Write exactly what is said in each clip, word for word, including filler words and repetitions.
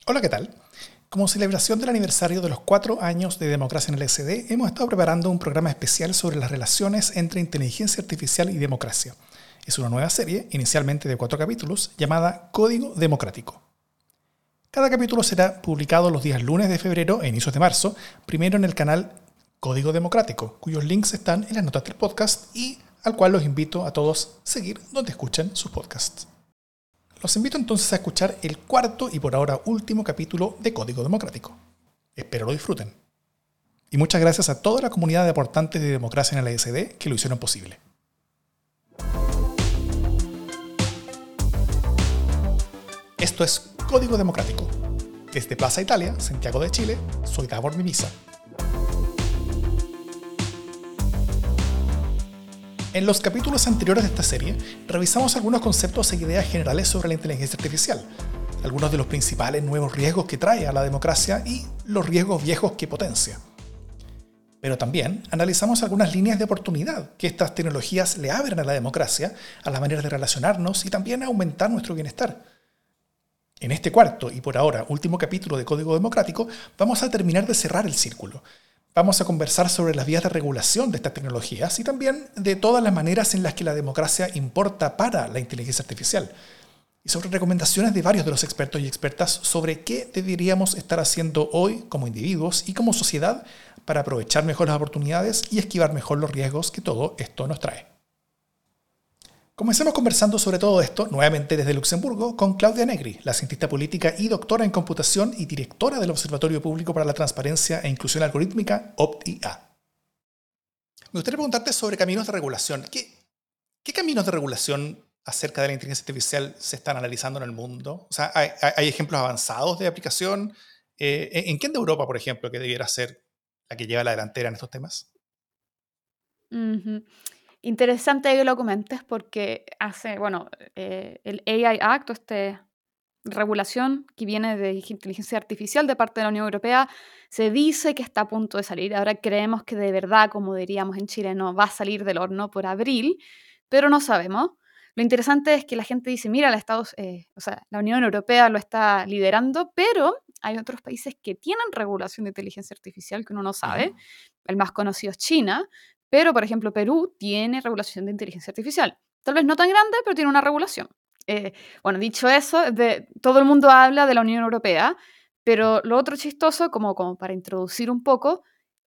Hola, ¿qué tal? Como celebración del aniversario de los cuatro años de democracia en el S D, hemos estado preparando un programa especial sobre las relaciones entre inteligencia artificial y democracia. Es una nueva serie, inicialmente de cuatro capítulos, llamada Código Democrático. Cada capítulo será publicado los días lunes de febrero e inicios de marzo, primero en el canal Código Democrático, cuyos links están en las notas del podcast y al cual los invito a todos a seguir donde escuchen sus podcasts. Los invito entonces a escuchar el cuarto y por ahora último capítulo de Código Democrático. Espero lo disfruten. Y muchas gracias a toda la comunidad de aportantes de democracia en el S D que lo hicieron posible. Esto es Código Democrático. Desde Plaza Italia, Santiago de Chile, soy Davor Mimisa. En los capítulos anteriores de esta serie, revisamos algunos conceptos e ideas generales sobre la inteligencia artificial, algunos de los principales nuevos riesgos que trae a la democracia y los riesgos viejos que potencia. Pero también analizamos algunas líneas de oportunidad que estas tecnologías le abren a la democracia, a la manera de relacionarnos y también a aumentar nuestro bienestar. En este cuarto y por ahora último capítulo de Código Democrático, vamos a terminar de cerrar el círculo. Vamos a conversar sobre las vías de regulación de estas tecnologías y también de todas las maneras en las que la democracia importa para la inteligencia artificial. Y sobre recomendaciones de varios de los expertos y expertas sobre qué deberíamos estar haciendo hoy como individuos y como sociedad para aprovechar mejor las oportunidades y esquivar mejor los riesgos que todo esto nos trae. Comencemos conversando sobre todo esto, nuevamente desde Luxemburgo, con Claudia Negri, la cientista política y doctora en computación y directora del Observatorio Público para la Transparencia e Inclusión Algorítmica, O P T I A. Me gustaría preguntarte sobre caminos de regulación. ¿Qué, qué caminos de regulación acerca de la inteligencia artificial se están analizando en el mundo? O sea, ¿hay, hay ejemplos avanzados de aplicación? Eh, ¿En qué de Europa, por ejemplo, que debiera ser la que lleva la delantera en estos temas? Uh-huh. Interesante que lo comentes porque hace, bueno, eh, el A I Act, esta regulación que viene de inteligencia artificial de parte de la Unión Europea, se dice que está a punto de salir. Ahora creemos que de verdad, como diríamos en Chile, no va a salir del horno por abril, pero no sabemos. Lo interesante es que la gente dice, mira, la, Estados, eh, o sea, la Unión Europea lo está liderando, pero hay otros países que tienen regulación de inteligencia artificial que uno no sabe. Uh-huh. El más conocido es China, pero, por ejemplo, Perú tiene regulación de inteligencia artificial. Tal vez no tan grande, pero tiene una regulación. Eh, bueno, dicho eso, de, todo el mundo habla de la Unión Europea, pero lo otro chistoso, como, como para introducir un poco,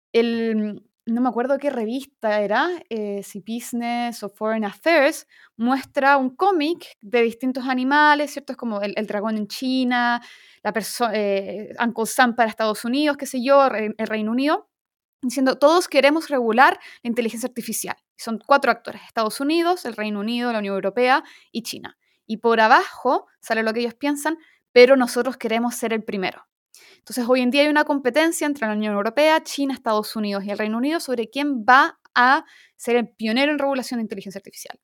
el, no me acuerdo qué revista era, eh, si Business o Foreign Affairs, muestra un cómic de distintos animales, ¿cierto? Es como el, el dragón en China, la perso- eh, Uncle Sam para Estados Unidos, qué sé yo, el, el Reino Unido, diciendo, todos queremos regular la inteligencia artificial. Son cuatro actores, Estados Unidos, el Reino Unido, la Unión Europea y China. Y por abajo sale lo que ellos piensan, pero nosotros queremos ser el primero. Entonces, hoy en día hay una competencia entre la Unión Europea, China, Estados Unidos y el Reino Unido sobre quién va a ser el pionero en regulación de inteligencia artificial.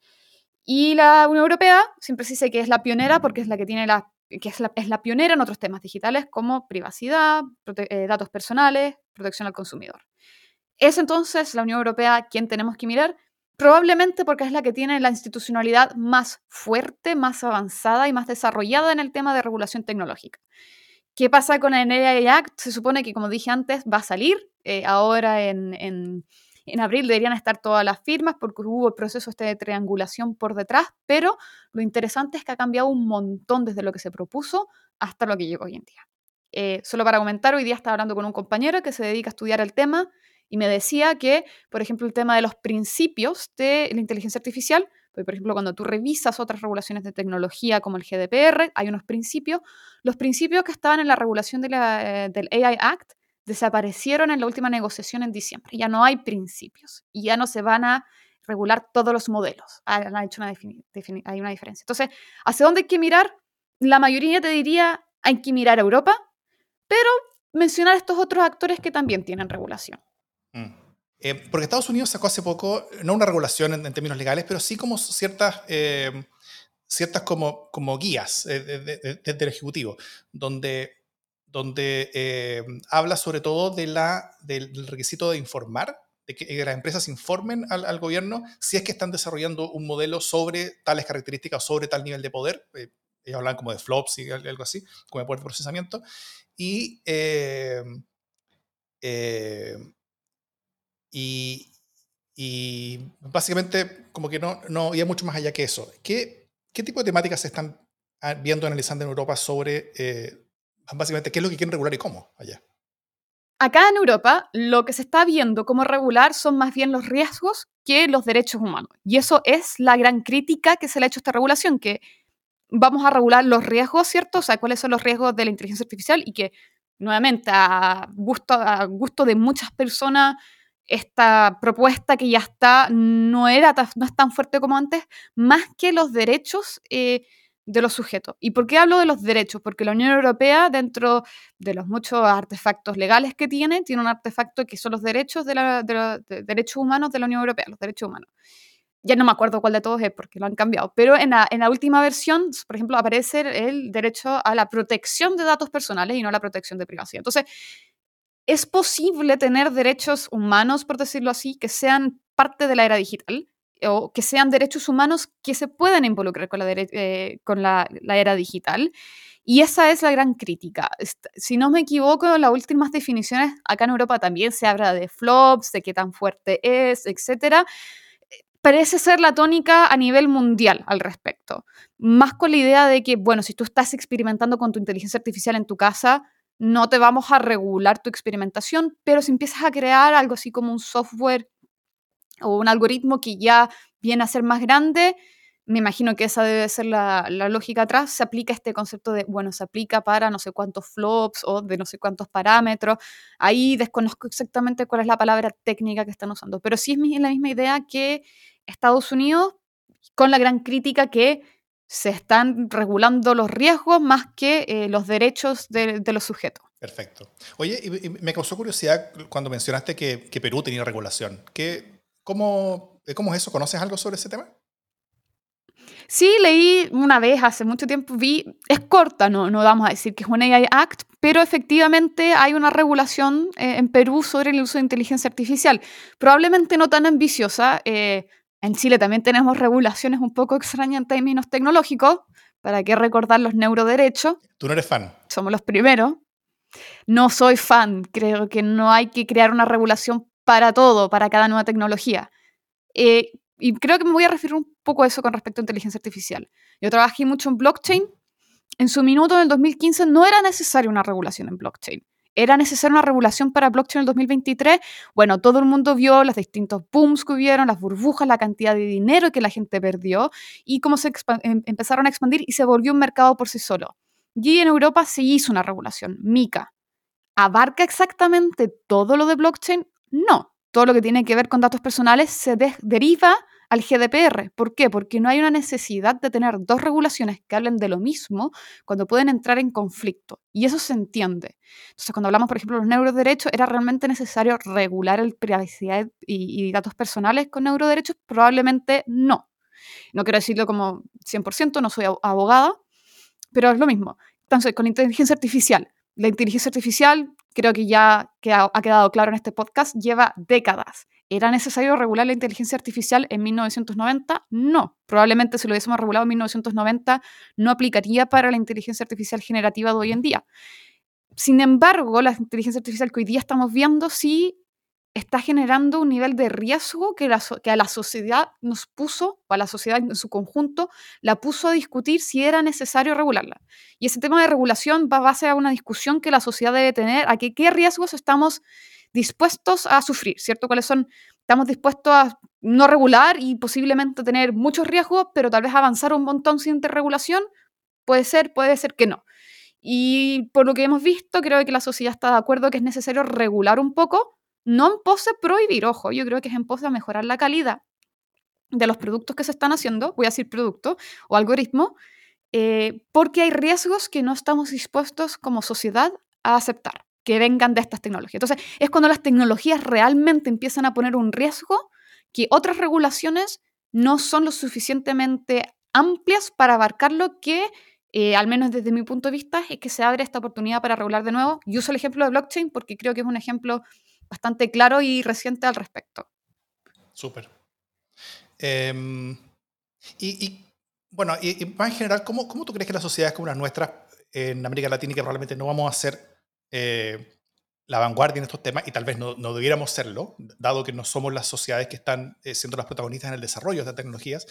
Y la Unión Europea siempre se dice que es la pionera porque es la que tiene la, que es la, es la pionera en otros temas digitales como privacidad, prote- eh, datos personales, protección al consumidor. ¿Es entonces la Unión Europea quien tenemos que mirar? Probablemente porque es la que tiene la institucionalidad más fuerte, más avanzada y más desarrollada en el tema de regulación tecnológica. ¿Qué pasa con el A I Act? Se supone que, como dije antes, va a salir. Eh, ahora en, en, en abril deberían estar todas las firmas porque hubo el proceso este de triangulación por detrás, pero lo interesante es que ha cambiado un montón desde lo que se propuso hasta lo que llegó hoy en día. Eh, solo para comentar, hoy día estaba hablando con un compañero que se dedica a estudiar el tema y me decía que, por ejemplo, el tema de los principios de la inteligencia artificial, pues, por ejemplo, cuando tú revisas otras regulaciones de tecnología como el G D P R, hay unos principios. Los principios que estaban en la regulación de la, eh, del A I Act desaparecieron en la última negociación en diciembre. Ya no hay principios y ya no se van a regular todos los modelos. Han hecho una defini- defini- hay una diferencia. Entonces, ¿hacia dónde hay que mirar? La mayoría te diría, hay que mirar a Europa, pero mencionar estos otros actores que también tienen regulación. Mm. Eh, porque Estados Unidos sacó hace poco, no una regulación en, en términos legales, pero sí como ciertas, eh, ciertas como, como guías eh, de, de, de, del Ejecutivo, donde, donde eh, habla sobre todo de la, del, del requisito de informar, de que, que las empresas informen al, al gobierno si es que están desarrollando un modelo sobre tales características o sobre tal nivel de poder. Eh, ellos hablan como de flops y algo así, como de poder de procesamiento, y, eh, eh, y, y básicamente como que no, no había mucho más allá que eso. ¿Qué, qué tipo de temáticas se están ah, viendo, analizando en Europa sobre, eh, básicamente, qué es lo que quieren regular y cómo allá? Acá en Europa, lo que se está viendo como regular son más bien los riesgos que los derechos humanos. Y eso es la gran crítica que se le ha hecho a esta regulación, que vamos a regular los riesgos, ¿cierto? O sea, cuáles son los riesgos de la inteligencia artificial y que, nuevamente, a gusto, a gusto de muchas personas, esta propuesta que ya está no, era, no es tan fuerte como antes, más que los derechos eh, de los sujetos. ¿Y por qué hablo de los derechos? Porque la Unión Europea, dentro de los muchos artefactos legales que tiene, tiene un artefacto que son los derechos, de la, de los de derechos humanos de la Unión Europea, los derechos humanos. Ya no me acuerdo cuál de todos es porque lo han cambiado, pero en la, en la última versión, por ejemplo, aparece el derecho a la protección de datos personales y no a la protección de privacidad. Entonces, es posible tener derechos humanos, por decirlo así, que sean parte de la era digital o que sean derechos humanos que se puedan involucrar con la, eh, con la, la era digital. Y esa es la gran crítica. Si no me equivoco, en las últimas definiciones, acá en Europa también se habla de flops, de qué tan fuerte es, etcétera. Parece ser la tónica a nivel mundial al respecto. Más con la idea de que, bueno, si tú estás experimentando con tu inteligencia artificial en tu casa, no te vamos a regular tu experimentación, pero si empiezas a crear algo así como un software o un algoritmo que ya viene a ser más grande, me imagino que esa debe ser la, la lógica atrás, se aplica este concepto de, bueno, se aplica para no sé cuántos flops o de no sé cuántos parámetros. Ahí desconozco exactamente cuál es la palabra técnica que están usando, pero sí es la misma idea que Estados Unidos, con la gran crítica que se están regulando los riesgos más que eh, los derechos de, de los sujetos. Perfecto. Oye, y, y me causó curiosidad cuando mencionaste que, que Perú tenía regulación. ¿Qué, cómo, ¿Cómo es eso? ¿Conoces algo sobre ese tema? Sí, leí una vez, hace mucho tiempo, vi, es corta, no, no vamos a decir que es un A I Act, pero efectivamente hay una regulación eh, en Perú sobre el uso de inteligencia artificial. Probablemente no tan ambiciosa. Eh, en Chile también tenemos regulaciones un poco extrañas en términos tecnológicos. ¿Para qué recordar los neuroderechos? Tú no eres fan. Somos los primeros. No soy fan, creo que no hay que crear una regulación para todo, para cada nueva tecnología. Eh, y creo que me voy a referir un poco a eso con respecto a inteligencia artificial. Yo trabajé mucho en blockchain. En su minuto, en el dos mil quince, no era necesaria una regulación en blockchain. ¿Era necesaria una regulación para blockchain en el dos mil veintitrés? Bueno, todo el mundo vio los distintos booms que hubieron, las burbujas, la cantidad de dinero que la gente perdió y cómo se em empezaron a expandir y se volvió un mercado por sí solo. Y en Europa se hizo una regulación, MiCA. ¿Abarca exactamente todo lo de blockchain? No. Todo lo que tiene que ver con datos personales se de deriva al G D P R. ¿Por qué? Porque no hay una necesidad de tener dos regulaciones que hablen de lo mismo cuando pueden entrar en conflicto. Y eso se entiende. Entonces, cuando hablamos, por ejemplo, de los neuroderechos, ¿era realmente necesario regular el privacidad y, y datos personales con neuroderechos? Probablemente no. No quiero decirlo como cien por ciento, no soy abogada, pero es lo mismo. Entonces, con inteligencia artificial, la inteligencia artificial, creo que ya ha quedado claro en este podcast, lleva décadas. ¿Era necesario regular la inteligencia artificial en mil novecientos noventa? No. Probablemente si lo hubiésemos regulado en mil novecientos noventa no aplicaría para la inteligencia artificial generativa de hoy en día. Sin embargo, la inteligencia artificial que hoy día estamos viendo sí está generando un nivel de riesgo que, la, que a la sociedad nos puso, o a la sociedad en su conjunto, la puso a discutir si era necesario regularla. Y ese tema de regulación va a base a una discusión que la sociedad debe tener, a que qué riesgos estamos dispuestos a sufrir, ¿cierto? ¿Cuáles son? Estamos dispuestos a no regular y posiblemente tener muchos riesgos, pero tal vez avanzar un montón sin regulación. Puede ser, puede ser que no. Y por lo que hemos visto, creo que la sociedad está de acuerdo que es necesario regular un poco, no en pos de prohibir, ojo, yo creo que es en pos de mejorar la calidad de los productos que se están haciendo, voy a decir producto o algoritmo, eh, porque hay riesgos que no estamos dispuestos como sociedad a aceptar, que vengan de estas tecnologías. Entonces, es cuando las tecnologías realmente empiezan a poner un riesgo que otras regulaciones no son lo suficientemente amplias para abarcarlo que, eh, al menos desde mi punto de vista, es que se abre esta oportunidad para regular de nuevo. Yo uso el ejemplo de blockchain porque creo que es un ejemplo bastante claro y reciente al respecto. Súper. Eh, y, y Bueno, y, y más en general, ¿cómo, ¿cómo tú crees que las sociedades como las nuestras en América Latina, que probablemente no vamos a ser eh, la vanguardia en estos temas, y tal vez no, no debiéramos serlo, dado que no somos las sociedades que están eh, siendo las protagonistas en el desarrollo de estas tecnologías,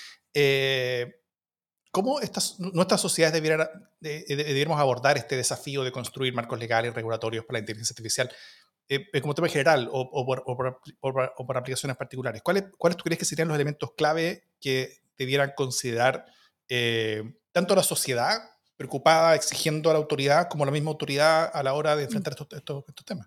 eh, ¿cómo estas, nuestras sociedades debieran, de- de- debiéramos abordar este desafío de construir marcos legales y regulatorios para la inteligencia artificial? Eh, eh, como tema general o, o por, o por- o por- o por aplicaciones particulares, ¿cuáles, ¿cuáles tú crees que serían los elementos clave que debieran considerar eh, tanto la sociedad preocupada, exigiendo a la autoridad, como la misma autoridad a la hora de Mm. enfrentar estos, estos, estos temas?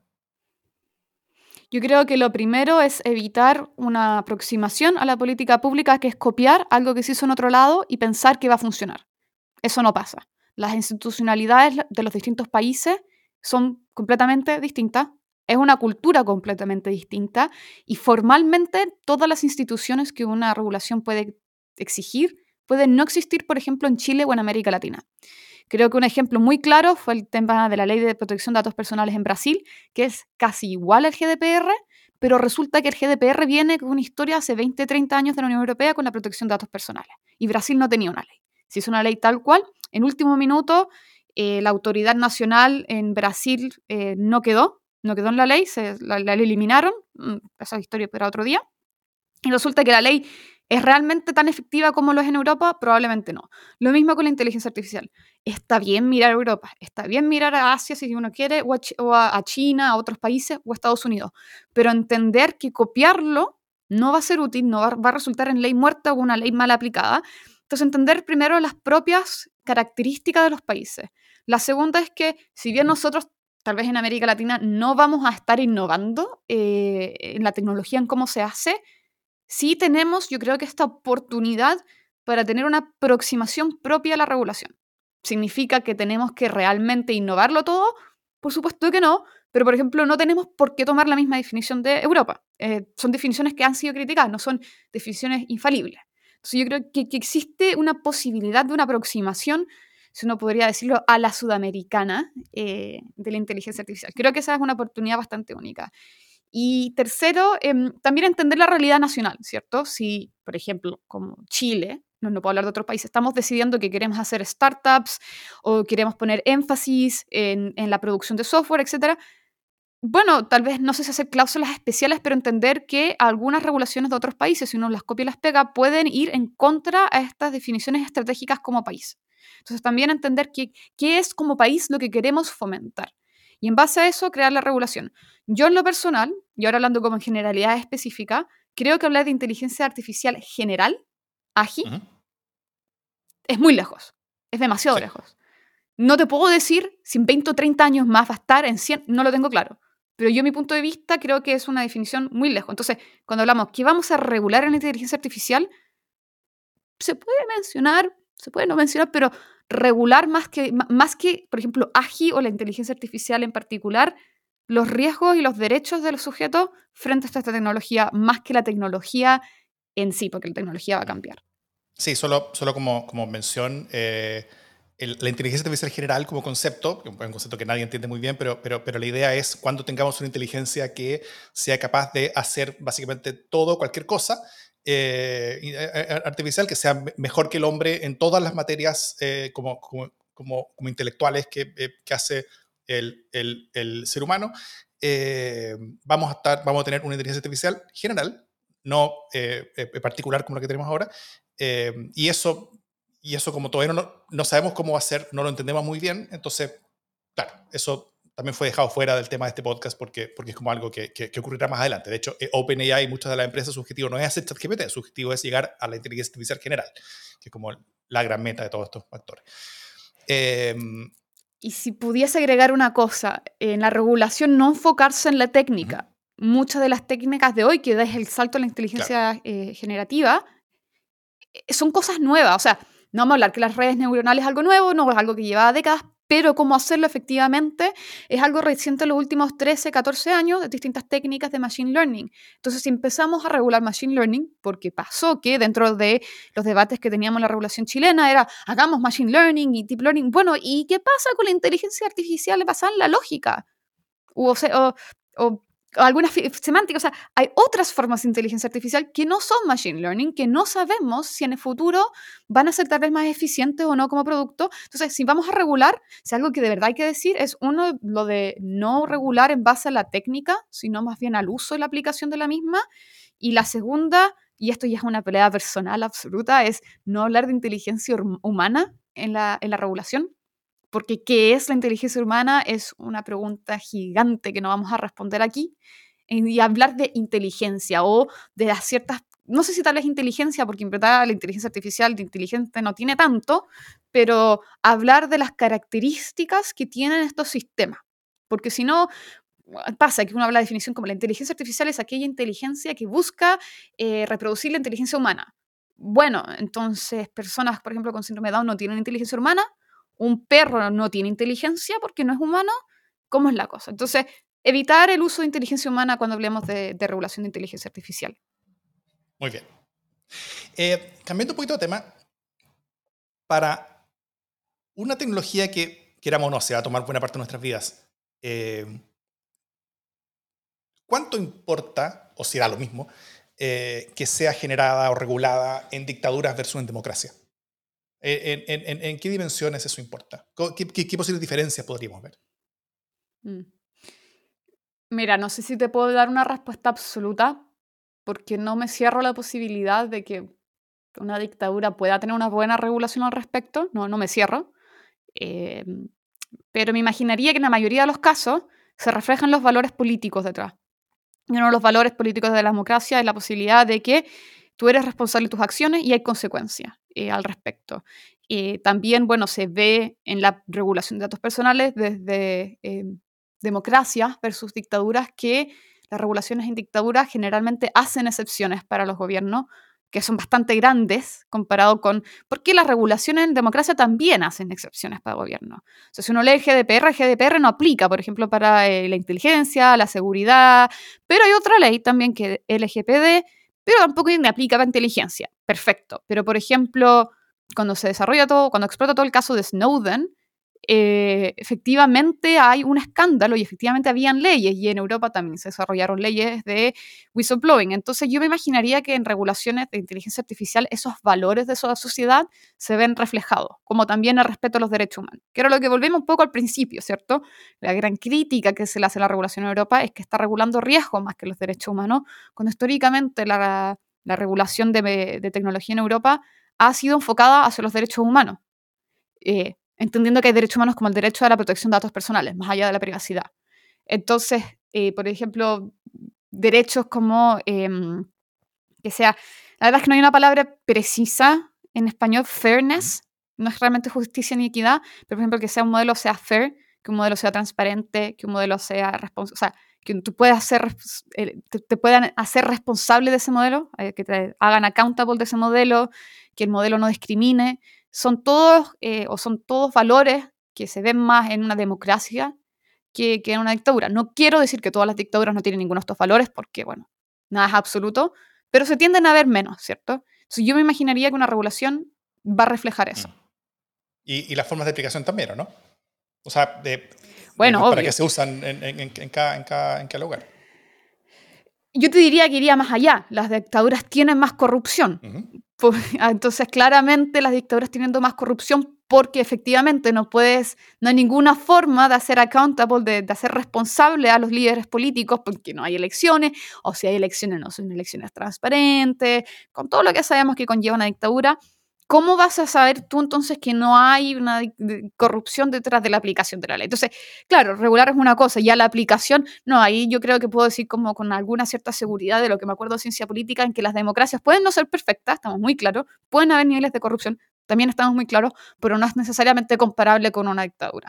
Yo creo que lo primero es evitar una aproximación a la política pública que es copiar algo que se hizo en otro lado y pensar que va a funcionar. Eso no pasa. Las institucionalidades de los distintos países son completamente distintas. Es una cultura completamente distinta y formalmente todas las instituciones que una regulación puede exigir pueden no existir, por ejemplo, en Chile o en América Latina. Creo que un ejemplo muy claro fue el tema de la Ley de Protección de Datos Personales en Brasil, que es casi igual al G D P R, pero resulta que el G D P R viene con una historia hace veinte, treinta años de la Unión Europea con la protección de datos personales. Y Brasil no tenía una ley. Se hizo una ley tal cual. En último minuto, eh, la autoridad nacional en Brasil eh, no quedó, no quedó en la ley, se, la, la eliminaron. Esa historia para otro día. Y resulta que la ley es realmente tan efectiva como lo es en Europa, probablemente no. Lo mismo con la inteligencia artificial. Está bien mirar a Europa, está bien mirar a Asia si uno quiere, o a, Ch o a China, a otros países, o a Estados Unidos. Pero entender que copiarlo no va a ser útil, no va, va a resultar en ley muerta o una ley mal aplicada. Entonces, entender primero las propias características de los países. La segunda es que, si bien nosotros tal vez en América Latina no vamos a estar innovando eh, en la tecnología, en cómo se hace, sí tenemos, yo creo que esta oportunidad para tener una aproximación propia a la regulación. ¿Significa que tenemos que realmente innovarlo todo? Por supuesto que no, pero por ejemplo no tenemos por qué tomar la misma definición de Europa. Eh, son definiciones que han sido criticadas, no son definiciones infalibles. Entonces yo creo que, que existe una posibilidad de una aproximación, si uno podría decirlo, a la sudamericana eh, de la inteligencia artificial. Creo que esa es una oportunidad bastante única. Y tercero, em, también entender la realidad nacional, ¿cierto? Si, por ejemplo, como Chile, no, no puedo hablar de otros países, estamos decidiendo que queremos hacer startups o queremos poner énfasis en, en la producción de software, etcétera. Bueno, tal vez no sé si hacer cláusulas especiales, pero entender que algunas regulaciones de otros países, si uno las copia y las pega, pueden ir en contra a estas definiciones estratégicas como país. Entonces, también entender qué, qué es como país lo que queremos fomentar. Y en base a eso, crear la regulación. Yo en lo personal, y ahora hablando como en generalidad específica, creo que hablar de inteligencia artificial general, A G I, Ujú. es muy lejos. Es demasiado Sí. lejos. No te puedo decir si en veinte o treinta años más va a estar en cien, no lo tengo claro. Pero yo, mi punto de vista, creo que es una definición muy lejos. Entonces, cuando hablamos que vamos a regular en la inteligencia artificial, se puede mencionar, se puede no mencionar, pero regular más que, más que, por ejemplo, A G I o la inteligencia artificial en particular, los riesgos y los derechos de los sujetos frente a esta tecnología, más que la tecnología en sí, porque la tecnología va a cambiar. Sí, solo, solo como, como mención, eh, el- la inteligencia artificial general como concepto, que es un concepto que nadie entiende muy bien, pero, pero, pero la idea es cuando tengamos una inteligencia que sea capaz de hacer básicamente todo, cualquier cosa, eh, y, eh, eh, artificial, que sea me- mejor que el hombre en todas las materias eh, como, como, como, como intelectuales que, eh, que hace el, el, el ser humano, eh, vamos, a estar, vamos a tener una inteligencia artificial general, no eh, eh, particular como la que tenemos ahora, eh, y, eso, y eso como todavía no, no sabemos cómo va a ser, no lo entendemos muy bien, entonces, claro, eso también fue dejado fuera del tema de este podcast porque, porque es como algo que, que, que ocurrirá más adelante. De hecho, eh, OpenAI y muchas de las empresas, su objetivo no es hacer ChatGPT, su objetivo es llegar a la inteligencia artificial general, que es como la gran meta de todos estos factores. Eh, Y si pudiese agregar una cosa, en la regulación no enfocarse en la uh -huh, técnica. Muchas de las técnicas de hoy, que es el salto a la claro. inteligencia eh, generativa, eh, son cosas nuevas. O sea, no vamos a hablar que las redes neuronales es algo nuevo, no es algo que lleva décadas, pero cómo hacerlo efectivamente es algo reciente en los últimos trece, catorce años, de distintas técnicas de Machine Learning. Entonces, si empezamos a regular Machine Learning, porque pasó que dentro de los debates que teníamos en la regulación chilena era, hagamos Machine Learning y Deep Learning, bueno, ¿y qué pasa con la inteligencia artificial basada en la lógica? O, sea, o, o alguna semántica, o sea, hay otras formas de inteligencia artificial que no son machine learning, que no sabemos si en el futuro van a ser tal vez más eficientes o no como producto. Entonces, si vamos a regular, si algo que de verdad hay que decir es, uno, lo de no regular en base a la técnica, sino más bien al uso y la aplicación de la misma. Y la segunda, y esto ya es una pelea personal absoluta, es no hablar de inteligencia humana en la, en la regulación. Porque ¿qué es la inteligencia humana? Es una pregunta gigante que no vamos a responder aquí. Y hablar de inteligencia o de las ciertas, no sé si tal vez inteligencia, porque en verdad la inteligencia artificial de inteligente no tiene tanto, pero hablar de las características que tienen estos sistemas. Porque si no, pasa que uno habla de definición como la inteligencia artificial es aquella inteligencia que busca eh, reproducir la inteligencia humana. Bueno, entonces personas, por ejemplo, con síndrome de Down no tienen inteligencia humana, un perro no tiene inteligencia porque no es humano, ¿cómo es la cosa? Entonces, evitar el uso de inteligencia humana cuando hablemos de, de regulación de inteligencia artificial. Muy bien. Eh, cambiando un poquito de tema, para una tecnología que, queramos o no, se va a tomar buena parte de nuestras vidas, eh, ¿cuánto importa, o si da lo mismo, eh, que sea generada o regulada en dictaduras versus en democracia? ¿En, en, en, en qué dimensiones eso importa? ¿Qué, qué, qué posibles diferencias podríamos ver? Mm. Mira, no sé si te puedo dar una respuesta absoluta, porque no me cierro la posibilidad de que una dictadura pueda tener una buena regulación al respecto, no, no me cierro, eh, pero me imaginaría que en la mayoría de los casos se reflejan los valores políticos detrás. Y uno de los valores políticos de la democracia es la posibilidad de que tú eres responsable de tus acciones y hay consecuencias eh, al respecto. Eh, también, bueno, se ve en la regulación de datos personales desde eh, democracias versus dictaduras que las regulaciones en dictaduras generalmente hacen excepciones para los gobiernos que son bastante grandes comparado con... Porque las regulaciones en democracia también hacen excepciones para gobiernos. O sea, si uno lee el G D P R, el G D P R no aplica, por ejemplo, para eh, la inteligencia, la seguridad, pero hay otra ley también que es el L G P D, pero tampoco aplica para inteligencia. Perfecto. Pero, por ejemplo, cuando se desarrolla todo, cuando explota todo el caso de Snowden, eh, efectivamente hay un escándalo y efectivamente habían leyes, y en Europa también se desarrollaron leyes de whistleblowing. Entonces yo me imaginaría que en regulaciones de inteligencia artificial esos valores de esa sociedad se ven reflejados, como también el respeto a los derechos humanos, que era lo que volvimos un poco al principio, ¿cierto? La gran crítica que se le hace a la regulación en Europa es que está regulando riesgos más que los derechos humanos, cuando históricamente la, la regulación de, de tecnología en Europa ha sido enfocada hacia los derechos humanos. Eh, entendiendo que hay derechos humanos como el derecho a la protección de datos personales, más allá de la privacidad. Entonces, eh, por ejemplo, derechos como eh, que sea, la verdad es que no hay una palabra precisa en español, fairness, no es realmente justicia ni equidad, pero por ejemplo que sea un modelo sea fair, que un modelo sea transparente, que un modelo sea responsable, o sea, que tú puedas hacer, te, te puedan hacer responsable de ese modelo, eh, que te hagan accountable de ese modelo, que el modelo no discrimine. Son todos, eh, o son todos valores que se ven más en una democracia que, que en una dictadura. No quiero decir que todas las dictaduras no tienen ninguno de estos valores, porque, bueno, nada es absoluto, pero se tienden a ver menos, ¿cierto? Entonces yo me imaginaría que una regulación va a reflejar eso. Y, y las formas de aplicación también, ¿o no? O sea, de, bueno, de, para obvio. qué se usan en, en, en, en, cada, en, cada, en cada lugar. Yo te diría que iría más allá. Las dictaduras tienen más corrupción. Uh-huh. Pues, entonces, claramente las dictaduras tienen más corrupción porque efectivamente no puedes, no hay ninguna forma de hacer accountable, de, de hacer responsable a los líderes políticos porque no hay elecciones, o si hay elecciones no son elecciones transparentes, con todo lo que sabemos que conlleva una dictadura. ¿Cómo vas a saber tú entonces que no hay una corrupción detrás de la aplicación de la ley? Entonces, claro, regular es una cosa, ya la aplicación, no, ahí yo creo que puedo decir como con alguna cierta seguridad de lo que me acuerdo de ciencia política, en que las democracias pueden no ser perfectas, estamos muy claros, pueden haber niveles de corrupción, también estamos muy claros, pero no es necesariamente comparable con una dictadura.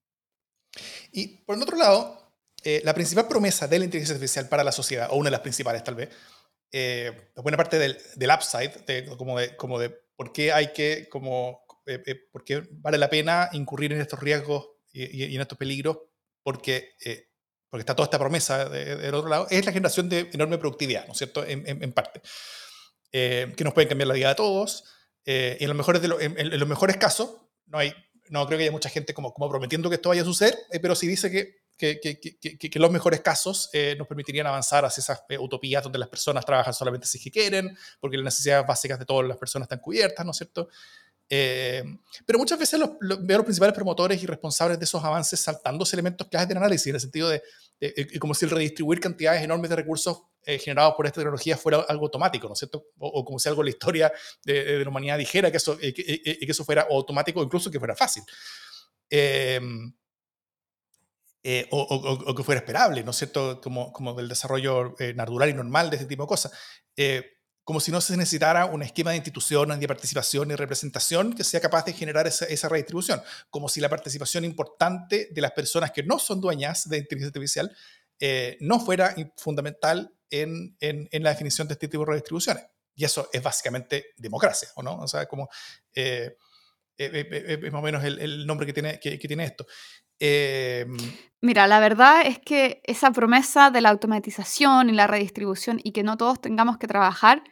Y por el otro lado, eh, la principal promesa de la inteligencia artificial para la sociedad, o una de las principales tal vez, eh, buena parte del, del upside, de, como, de, como de por qué hay que, como, eh, eh, por qué vale la pena incurrir en estos riesgos y, y, y en estos peligros, porque, eh, porque está toda esta promesa de, del otro lado, es la generación de enorme productividad, ¿no es cierto?, en, en, en parte, eh, que nos pueden cambiar la vida a todos, eh, y en los, mejores de lo, en, en los mejores casos, no, hay, no creo que haya mucha gente como, como prometiendo que esto vaya a suceder, eh, pero sí dice que, que, que, que, que, que los mejores casos eh, nos permitirían avanzar hacia esas eh, utopías donde las personas trabajan solamente si es que quieren, porque las necesidades básicas de todas las personas están cubiertas, ¿no es cierto? Eh, pero muchas veces los, los, veo a los principales promotores y responsables de esos avances saltándose elementos claves del análisis, en el sentido de, de, de como si el redistribuir cantidades enormes de recursos eh, generados por esta tecnología fuera algo automático, ¿no es cierto? O, o como si algo en la historia de, de la humanidad dijera que eso, eh, que, eh, que eso fuera automático o incluso que fuera fácil. Eh, eh, o, o, o que fuera esperable, ¿no es cierto? Como, como del desarrollo eh, natural y normal de este tipo de cosas. Eh, como si no se necesitara un esquema de instituciones, de participación y representación que sea capaz de generar esa, esa redistribución, como si la participación importante de las personas que no son dueñas de inteligencia artificial eh, no fuera fundamental en, en, en la definición de este tipo de redistribuciones. Y eso es básicamente democracia, ¿o no? O sea, como eh, eh, eh, es más o menos el, el nombre que tiene, que, que tiene esto. Eh, Mira, la verdad es que esa promesa de la automatización y la redistribución y que no todos tengamos que trabajar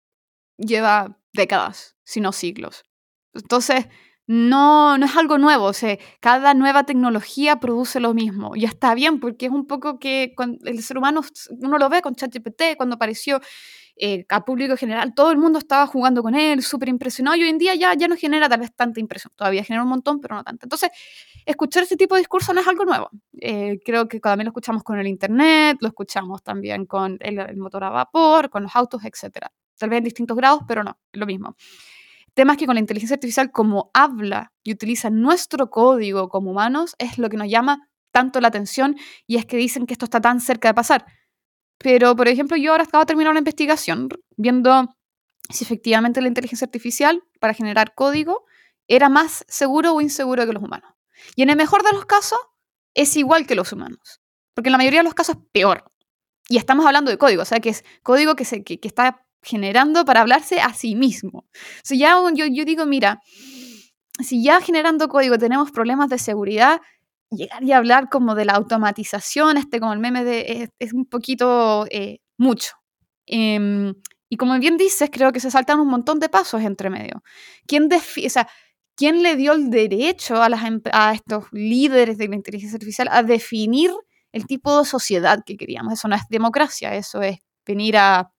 lleva décadas, si no siglos. Entonces, no, no es algo nuevo. O sea, cada nueva tecnología produce lo mismo. Y está bien, porque es un poco que el ser humano, uno lo ve con ChatGPT, cuando apareció eh, al público general, todo el mundo estaba jugando con él, súper impresionado, y hoy en día ya, ya no genera tal vez tanta impresión. Todavía genera un montón, pero no tanta. Entonces, escuchar este tipo de discurso no es algo nuevo. Eh, creo que también lo escuchamos con el Internet, lo escuchamos también con el, el motor a vapor, con los autos, etcétera. Tal vez en distintos grados, pero no, es lo mismo. Temas que con la inteligencia artificial, como habla y utiliza nuestro código como humanos, es lo que nos llama tanto la atención, y es que dicen que esto está tan cerca de pasar. Pero, por ejemplo, yo ahora acabo de terminar una investigación viendo si efectivamente la inteligencia artificial para generar código era más seguro o inseguro que los humanos. Y en el mejor de los casos, es igual que los humanos. Porque en la mayoría de los casos es peor. Y estamos hablando de código, o sea, que es código que, se, que, que está generando para hablarse a sí mismo. O sea, ya yo, yo digo, mira, si ya generando código tenemos problemas de seguridad, llegar y hablar como de la automatización, este como el meme de, es, es un poquito eh, mucho. Eh, y como bien dices, creo que se saltan un montón de pasos entre medio. ¿Quién, defi- o sea, ¿quién le dio el derecho a, las, a estos líderes de la inteligencia artificial a definir el tipo de sociedad que queríamos? Eso no es democracia, eso es venir a,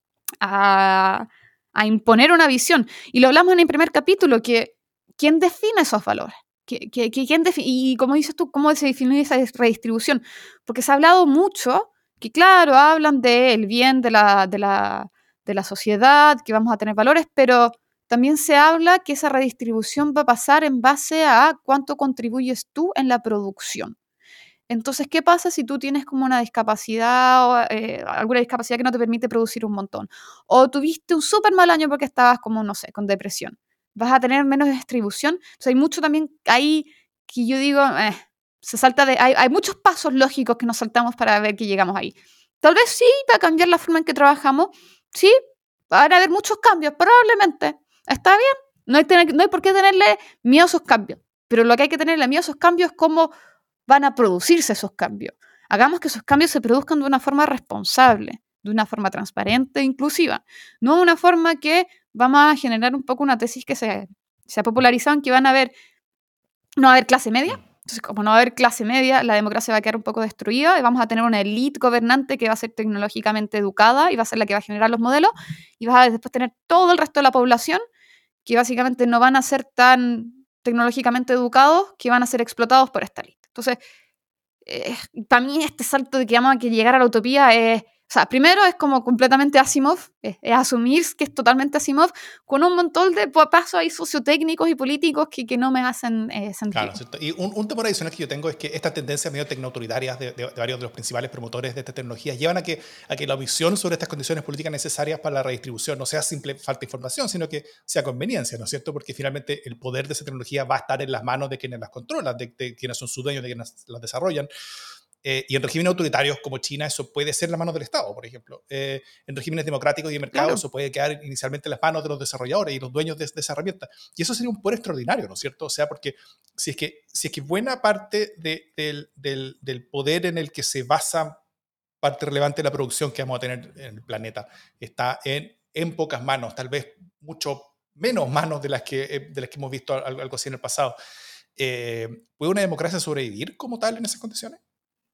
a, a imponer una visión. Y lo hablamos en el primer capítulo, que ¿quién define esos valores? ¿Qué, qué, quién defi- y como dices tú, ¿cómo se define esa redistribución? Porque se ha hablado mucho, que claro, hablan del bien de la, de, la, de la sociedad, que vamos a tener valores, pero también se habla que esa redistribución va a pasar en base a cuánto contribuyes tú en la producción. Entonces, ¿qué pasa si tú tienes como una discapacidad o eh, alguna discapacidad que no te permite producir un montón? O tuviste un súper mal año porque estabas como, no sé, con depresión. Vas a tener menos distribución. O sea, hay mucho también ahí que yo digo, eh, se salta de, hay, hay muchos pasos lógicos que nos saltamos para ver que llegamos ahí. Tal vez sí, va a cambiar la forma en que trabajamos. Sí, van a haber muchos cambios, probablemente. Está bien, no hay, tener, no hay por qué tenerle miedo a esos cambios. Pero lo que hay que tenerle miedo a esos cambios es cómo van a producirse esos cambios. Hagamos que esos cambios se produzcan de una forma responsable, de una forma transparente e inclusiva, no de una forma que vamos a generar un poco una tesis que se, se ha popularizado en que van a haber, no va a haber clase media. Entonces, como no va a haber clase media, la democracia va a quedar un poco destruida y vamos a tener una élite gobernante que va a ser tecnológicamente educada y va a ser la que va a generar los modelos, y vas a después tener todo el resto de la población que básicamente no van a ser tan tecnológicamente educados, que van a ser explotados por esta élite. Entonces, eh, para mí este salto de que vamos a que llegar a la utopía es, o sea, primero es como completamente Asimov, es, es asumir que es totalmente Asimov, con un montón de pasos ahí sociotécnicos y políticos que, que no me hacen eh, sentido. Claro, ¿cierto? Y un, un temor adicional que yo tengo es que estas tendencias medio tecnoautoritarias de, de, de varios de los principales promotores de estas tecnologías llevan a que, a que la visión sobre estas condiciones políticas necesarias para la redistribución no sea simple falta de información, sino que sea conveniencia, ¿no es cierto? Porque finalmente el poder de esa tecnología va a estar en las manos de quienes las controlan, de, de quienes son sus dueños, de quienes las desarrollan. Eh, y en regímenes autoritarios como China eso puede ser en las manos del Estado, por ejemplo. Eh, en regímenes democráticos y de mercado, claro, eso puede quedar inicialmente en las manos de los desarrolladores y los dueños de, de esa herramienta. Y eso sería un poder extraordinario, ¿no es cierto? O sea, porque si es que, si es que buena parte de, del, del, del poder en el que se basa parte relevante de la producción que vamos a tener en el planeta está en, en pocas manos, tal vez mucho menos manos de las que, de las que hemos visto algo así en el pasado. Eh, ¿Puede una democracia sobrevivir como tal en esas condiciones?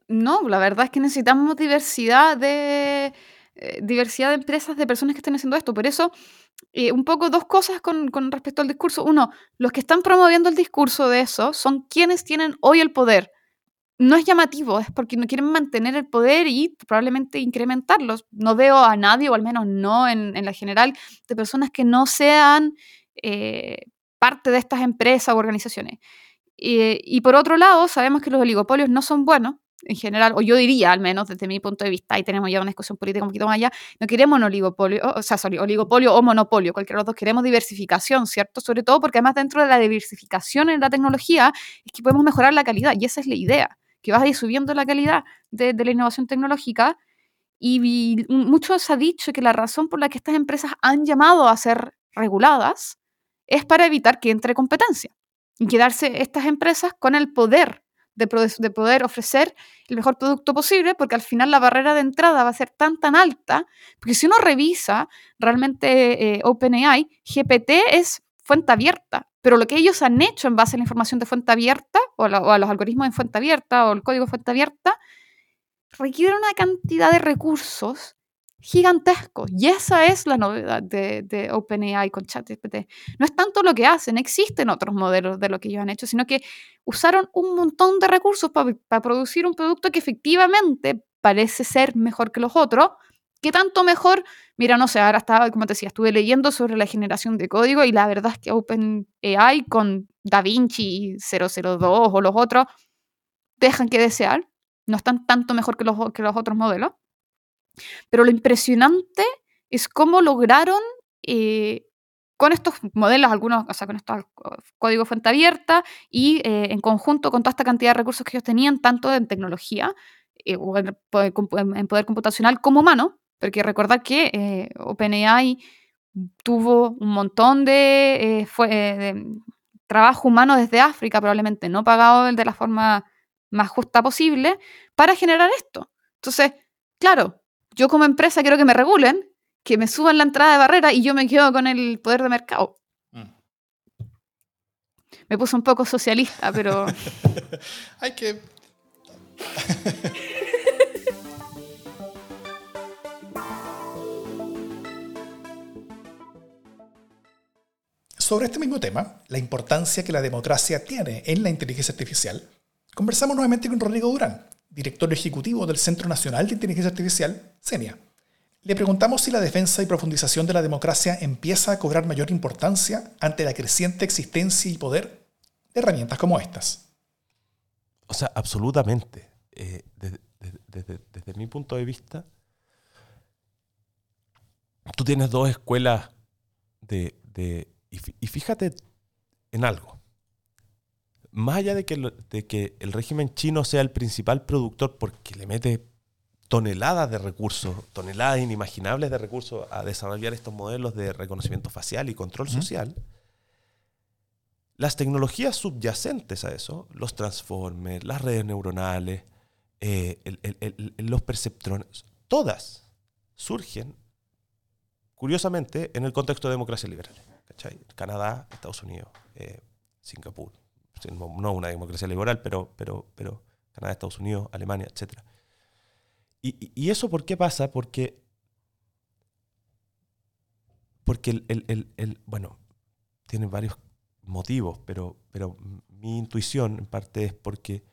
No, la verdad es que necesitamos diversidad de, eh, diversidad de empresas, de personas que estén haciendo esto. Por eso, eh, un poco dos cosas con, con respecto al discurso. Uno, los que están promoviendo el discurso de eso son quienes tienen hoy el poder. No es llamativo, es porque no quieren mantener el poder y probablemente incrementarlos. No veo a nadie, o al menos no en, en la general, de personas que no sean eh, parte de estas empresas u organizaciones. Eh, y por otro lado, sabemos que los oligopolios no son buenos, en general, o yo diría, al menos desde mi punto de vista, y tenemos ya una discusión política un poquito más allá, no queremos un oligopolio, o sea, sorry, oligopolio o monopolio, cualquiera de los dos, queremos diversificación, ¿cierto? Sobre todo porque además dentro de la diversificación en la tecnología es que podemos mejorar la calidad, y esa es la idea, que vas a ir subiendo la calidad de, de la innovación tecnológica, y, y mucho se ha dicho que la razón por la que estas empresas han llamado a ser reguladas es para evitar que entre competencia y quedarse estas empresas con el poder de, de poder ofrecer el mejor producto posible, porque al final la barrera de entrada va a ser tan tan alta, porque si uno revisa realmente eh, OpenAI, G P T es fuente abierta, pero lo que ellos han hecho en base a la información de fuente abierta, o, la, o a los algoritmos en fuente abierta, o el código de fuente abierta, requiere una cantidad de recursos gigantescos. Y esa es la novedad de, de OpenAI con ChatGPT. No es tanto lo que hacen, existen otros modelos de lo que ellos han hecho, sino que usaron un montón de recursos para pa producir un producto que efectivamente parece ser mejor que los otros. ¿Qué tanto mejor? Mira, no sé, ahora estaba, como te decía, estuve leyendo sobre la generación de código y la verdad es que OpenAI con DaVinci cero cero dos o los otros dejan que desear. No están tanto mejor que los, que los otros modelos. Pero lo impresionante es cómo lograron eh, con estos modelos, algunos, o sea, con estos códigos fuente abierta y eh, en conjunto con toda esta cantidad de recursos que ellos tenían, tanto en tecnología, eh, o en, en poder computacional como humano, porque recordar que eh, OpenAI tuvo un montón de, eh, fue, eh, de trabajo humano desde África, probablemente no pagado de la forma más justa posible, para generar esto. Entonces, claro, yo como empresa quiero que me regulen, que me suban la entrada de barrera y yo me quedo con el poder de mercado. Mm. Me puse un poco socialista, pero... Hay que... Sobre este mismo tema, la importancia que la democracia tiene en la inteligencia artificial, conversamos nuevamente con Rodrigo Durán, director ejecutivo del Centro Nacional de Inteligencia Artificial, CENIA. Le preguntamos si la defensa y profundización de la democracia empieza a cobrar mayor importancia ante la creciente existencia y poder de herramientas como estas. O sea, absolutamente. Eh, desde, desde, desde, desde mi punto de vista, tú tienes dos escuelas de... de y, y fíjate en algo. Más allá de que, lo, de que el régimen chino sea el principal productor porque le mete toneladas de recursos, toneladas inimaginables de recursos a desarrollar estos modelos de reconocimiento facial y control uh-huh. social, las tecnologías subyacentes a eso, los transformers, las redes neuronales, eh, el, el, el, el, los perceptrones, todas surgen, curiosamente, en el contexto de democracia liberal. ¿Cachai? Canadá, Estados Unidos, eh, Singapur. No una democracia liberal, pero, pero, pero Canadá, Estados Unidos, Alemania, etcétera. Y, y eso ¿por qué pasa? Porque, porque el, el, el, el, bueno, tiene varios motivos, pero, pero mi intuición en parte es porque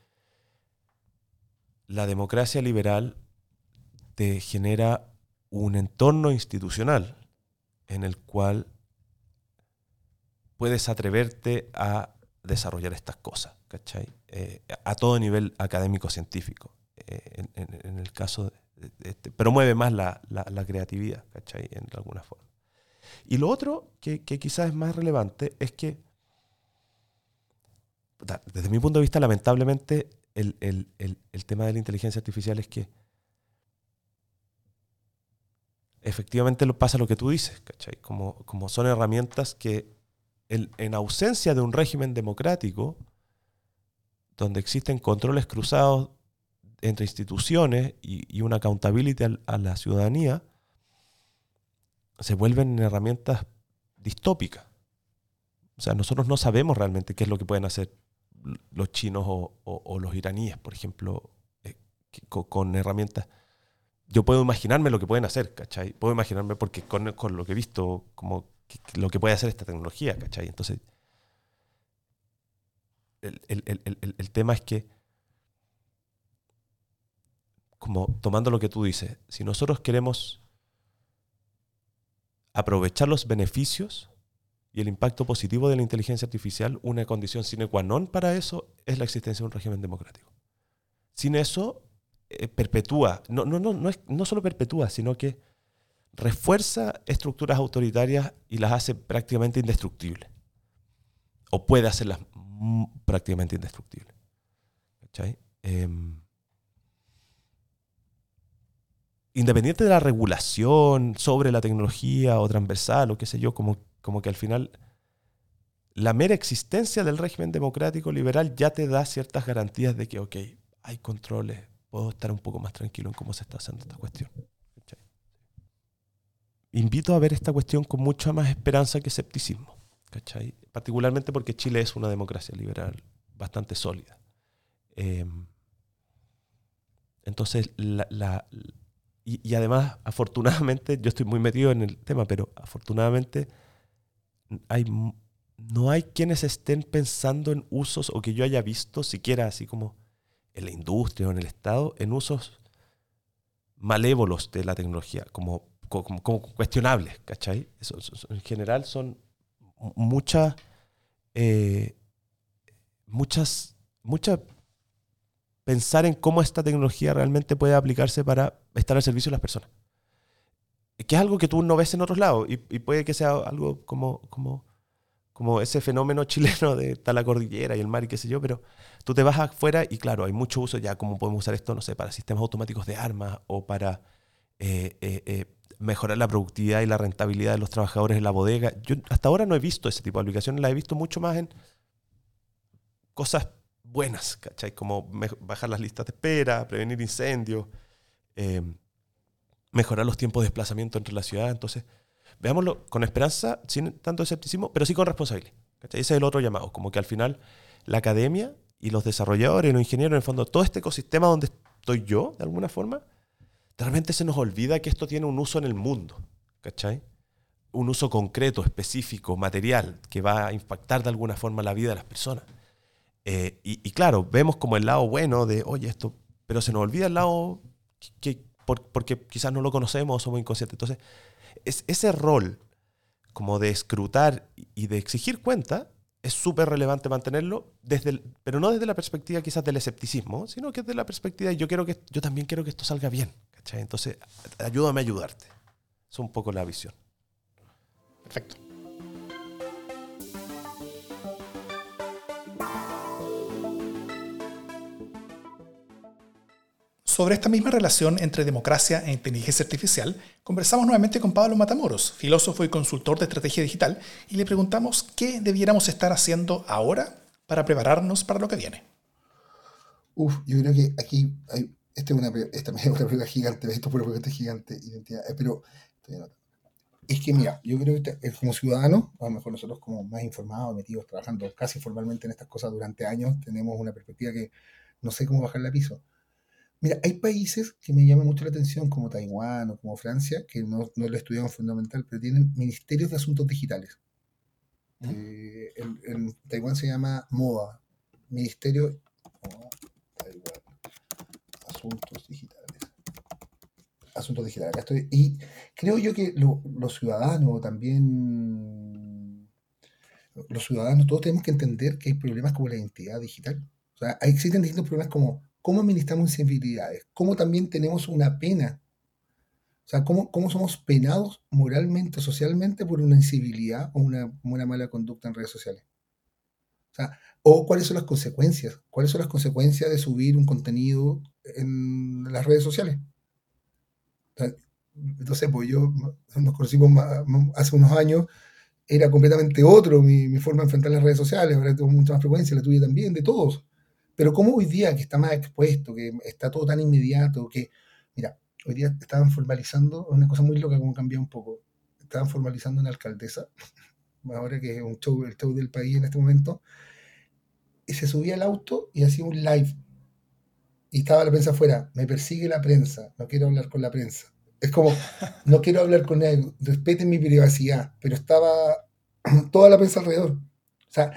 la democracia liberal te genera un entorno institucional en el cual puedes atreverte a desarrollar estas cosas, ¿cachai? Eh, a todo nivel académico-científico. Eh, en, en, en el caso de, de este, promueve más la, la, la creatividad, ¿cachai? En alguna forma. Y lo otro que, que quizás es más relevante es que, desde mi punto de vista, lamentablemente, el, el, el, el tema de la inteligencia artificial es que efectivamente lo pasa lo que tú dices, ¿cachai? Como, como son herramientas que en, en ausencia de un régimen democrático, donde existen controles cruzados entre instituciones y, y una accountability a, a la ciudadanía, se vuelven herramientas distópicas. O sea, nosotros no sabemos realmente qué es lo que pueden hacer los chinos o, o, o los iraníes, por ejemplo, eh, que, con, con herramientas. Yo puedo imaginarme lo que pueden hacer, ¿cachai? Puedo imaginarme porque con, con lo que he visto, como que, que lo que puede hacer esta tecnología, ¿cachai? Entonces, el, el, el, el, el tema es que, como tomando lo que tú dices, si nosotros queremos aprovechar los beneficios y el impacto positivo de la inteligencia artificial, una condición sine qua non para eso es la existencia de un régimen democrático. Sin eso, eh, perpetúa, no, no, no, no, es, no solo perpetúa, sino que refuerza estructuras autoritarias y las hace prácticamente indestructibles. O puede hacerlas mm, prácticamente indestructibles. ¿Cachai? Eh, independiente de la regulación sobre la tecnología o transversal o qué sé yo, como, como que al final la mera existencia del régimen democrático liberal ya te da ciertas garantías de que, ok, hay controles, puedo estar un poco más tranquilo en cómo se está haciendo esta cuestión. ¿Cachai? Invito a ver esta cuestión con mucha más esperanza que escepticismo, ¿cachai? Particularmente porque Chile es una democracia liberal bastante sólida. Eh, entonces, la... la Y, y además, afortunadamente, yo estoy muy metido en el tema, pero afortunadamente hay, no hay quienes estén pensando en usos o que yo haya visto, siquiera así como en la industria o en el Estado, en usos malévolos de la tecnología, como, como, como cuestionables, ¿cachai? Eso, eso, en general son muchas, eh, muchas, muchas... pensar en cómo esta tecnología realmente puede aplicarse para estar al servicio de las personas. Que es algo que tú no ves en otros lados y, y puede que sea algo como, como, como ese fenómeno chileno de está la cordillera y el mar y qué sé yo, pero tú te vas afuera y claro, hay mucho uso ya, como podemos usar esto, no sé, para sistemas automáticos de armas o para eh, eh, eh, mejorar la productividad y la rentabilidad de los trabajadores en la bodega. Yo hasta ahora no he visto ese tipo de aplicaciones, las he visto mucho más en cosas buenas, ¿cachai? Como bajar las listas de espera, prevenir incendios, eh, mejorar los tiempos de desplazamiento entre la ciudad. Entonces, veámoslo con esperanza, sin tanto escepticismo, pero sí con responsabilidad, ¿cachai? Ese es el otro llamado, como que al final la academia y los desarrolladores y los ingenieros, en el fondo, todo este ecosistema donde estoy yo, de alguna forma, de repente se nos olvida que esto tiene un uso en el mundo, ¿cachai? Un uso concreto, específico, material, que va a impactar de alguna forma la vida de las personas. Eh, y, y claro, vemos como el lado bueno de, oye, esto, pero se nos olvida el lado que, que por, porque quizás no lo conocemos o somos inconscientes. Entonces, es, ese rol como de escrutar y de exigir cuenta es súper relevante mantenerlo, desde el, pero no desde la perspectiva quizás del escepticismo, sino que desde la perspectiva de yo, quiero que, yo también quiero que esto salga bien, ¿cachai? Entonces, ayúdame a ayudarte. Es un poco la visión. Perfecto. Sobre esta misma relación entre democracia e inteligencia artificial, conversamos nuevamente con Pablo Matamoros, filósofo y consultor de estrategia digital, y le preguntamos qué debiéramos estar haciendo ahora para prepararnos para lo que viene. Uf, yo creo que aquí hay, esta es una, esta es una pregunta gigante, esto es una pregunta gigante, identidad, pero es que mira, yo creo que como ciudadanos, a lo mejor nosotros como más informados, metidos, trabajando casi formalmente en estas cosas durante años, tenemos una perspectiva que no sé cómo bajarla a piso. Mira, hay países que me llaman mucho la atención, como Taiwán o como Francia, que no, no lo estudiaron fundamental, pero tienen ministerios de asuntos digitales. ¿Mm? Eh, en, en Taiwán se llama MOA, Ministerio oh, Taiwán, Asuntos Digitales. Asuntos Digitales, acá estoy. Y creo yo que lo, los ciudadanos también, los ciudadanos, todos tenemos que entender que hay problemas como la identidad digital. O sea, existen distintos problemas como cómo administramos sensibilidades, cómo también tenemos una pena, o sea, cómo, cómo somos penados moralmente, socialmente por una incivilidad o una, una mala conducta en redes sociales. O sea, o cuáles son las consecuencias, cuáles son las consecuencias de subir un contenido en las redes sociales. O sea, entonces, pues yo, nos conocimos más, hace unos años, era completamente otro mi, mi forma de enfrentar las redes sociales, ahora tengo mucha más frecuencia, la tuya también, de todos. Pero como hoy día, que está más expuesto, que está todo tan inmediato, que, mira, hoy día estaban formalizando, es una cosa muy loca como cambió un poco, estaban formalizando una alcaldesa, ahora que es un show, el show del país en este momento, y se subía al auto y hacía un live. y estaba la prensa afuera. Me persigue la prensa, no quiero hablar con la prensa. Es como, no quiero hablar con nadie, respeten mi privacidad, pero estaba toda la prensa alrededor. O sea,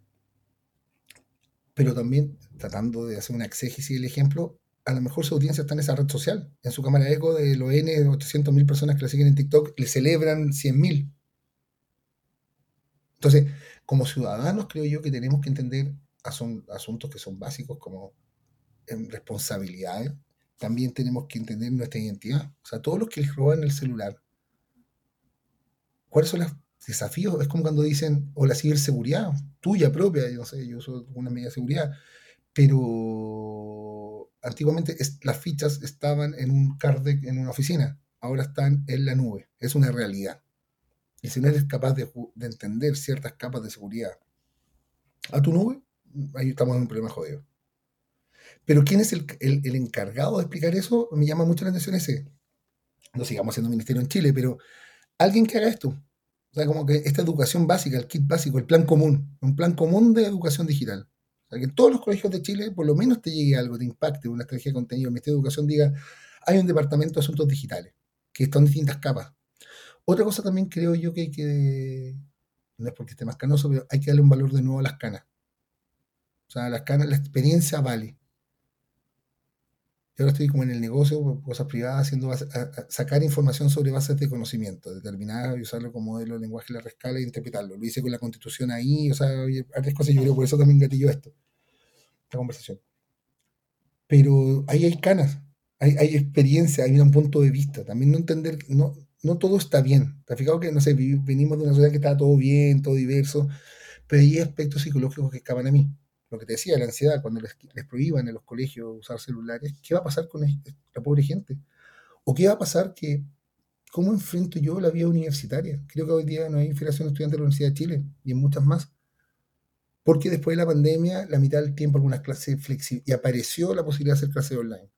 pero también tratando de hacer una exégesis del ejemplo, a lo mejor su audiencia está en esa red social, en su cámara eco de los N, ochocientas mil personas que la siguen en TikTok, le celebran cien mil. Entonces, como ciudadanos creo yo que tenemos que entender asun- asuntos que son básicos como en responsabilidades. También tenemos que entender nuestra identidad. O sea, todos los que les roban el celular, ¿cuáles son los desafíos? Es como cuando dicen, o la ciberseguridad, tuya propia, yo no sé, yo uso una medida de seguridad, pero antiguamente es- las fichas estaban en un card deck en una oficina, ahora están en la nube, es una realidad. Y si no eres capaz de, ju- de entender ciertas capas de seguridad a tu nube, ahí estamos en un problema jodido. Pero ¿quién es el, el- el encargado de explicar eso? Me llama mucho la atención ese. No sigamos siendo ministerio en Chile, pero alguien que haga esto. O sea, como que esta educación básica, el kit básico, el plan común, un plan común de educación digital. O sea, que en todos los colegios de Chile por lo menos te llegue algo, te impacte, una estrategia de contenido. El Ministerio de Educación diga, hay un departamento de asuntos digitales, que están en distintas capas. Otra cosa también creo yo que hay que, no es porque esté más canoso, pero hay que darle un valor de nuevo a las canas. O sea, las canas, la experiencia vale. Yo ahora estoy como en el negocio, por cosas privadas, haciendo base- a- a- sacar información sobre bases de conocimiento, determinadas y usarlo como modelo de lenguaje de la rescala e interpretarlo. Lo hice con la constitución ahí, o sea, oye, varias cosas, yo creo por eso también gatilló esto, esta conversación. Pero ahí hay canas, hay, hay experiencia, hay un punto de vista. También no entender, que no, no todo está bien. ¿Te has fijado que, no sé, vi- venimos de una sociedad que está todo bien, todo diverso, pero hay aspectos psicológicos que escapan a mí? Lo que te decía, la ansiedad, cuando les, les prohíban en los colegios usar celulares, ¿qué va a pasar con es- la pobre gente? ¿O qué va a pasar que, cómo enfrento yo la vida universitaria? Creo que hoy día no hay Federación Estudiante de la Universidad de Chile y en muchas más. Porque después de la pandemia, la mitad del tiempo algunas clases flexibles y apareció la posibilidad de hacer clases online.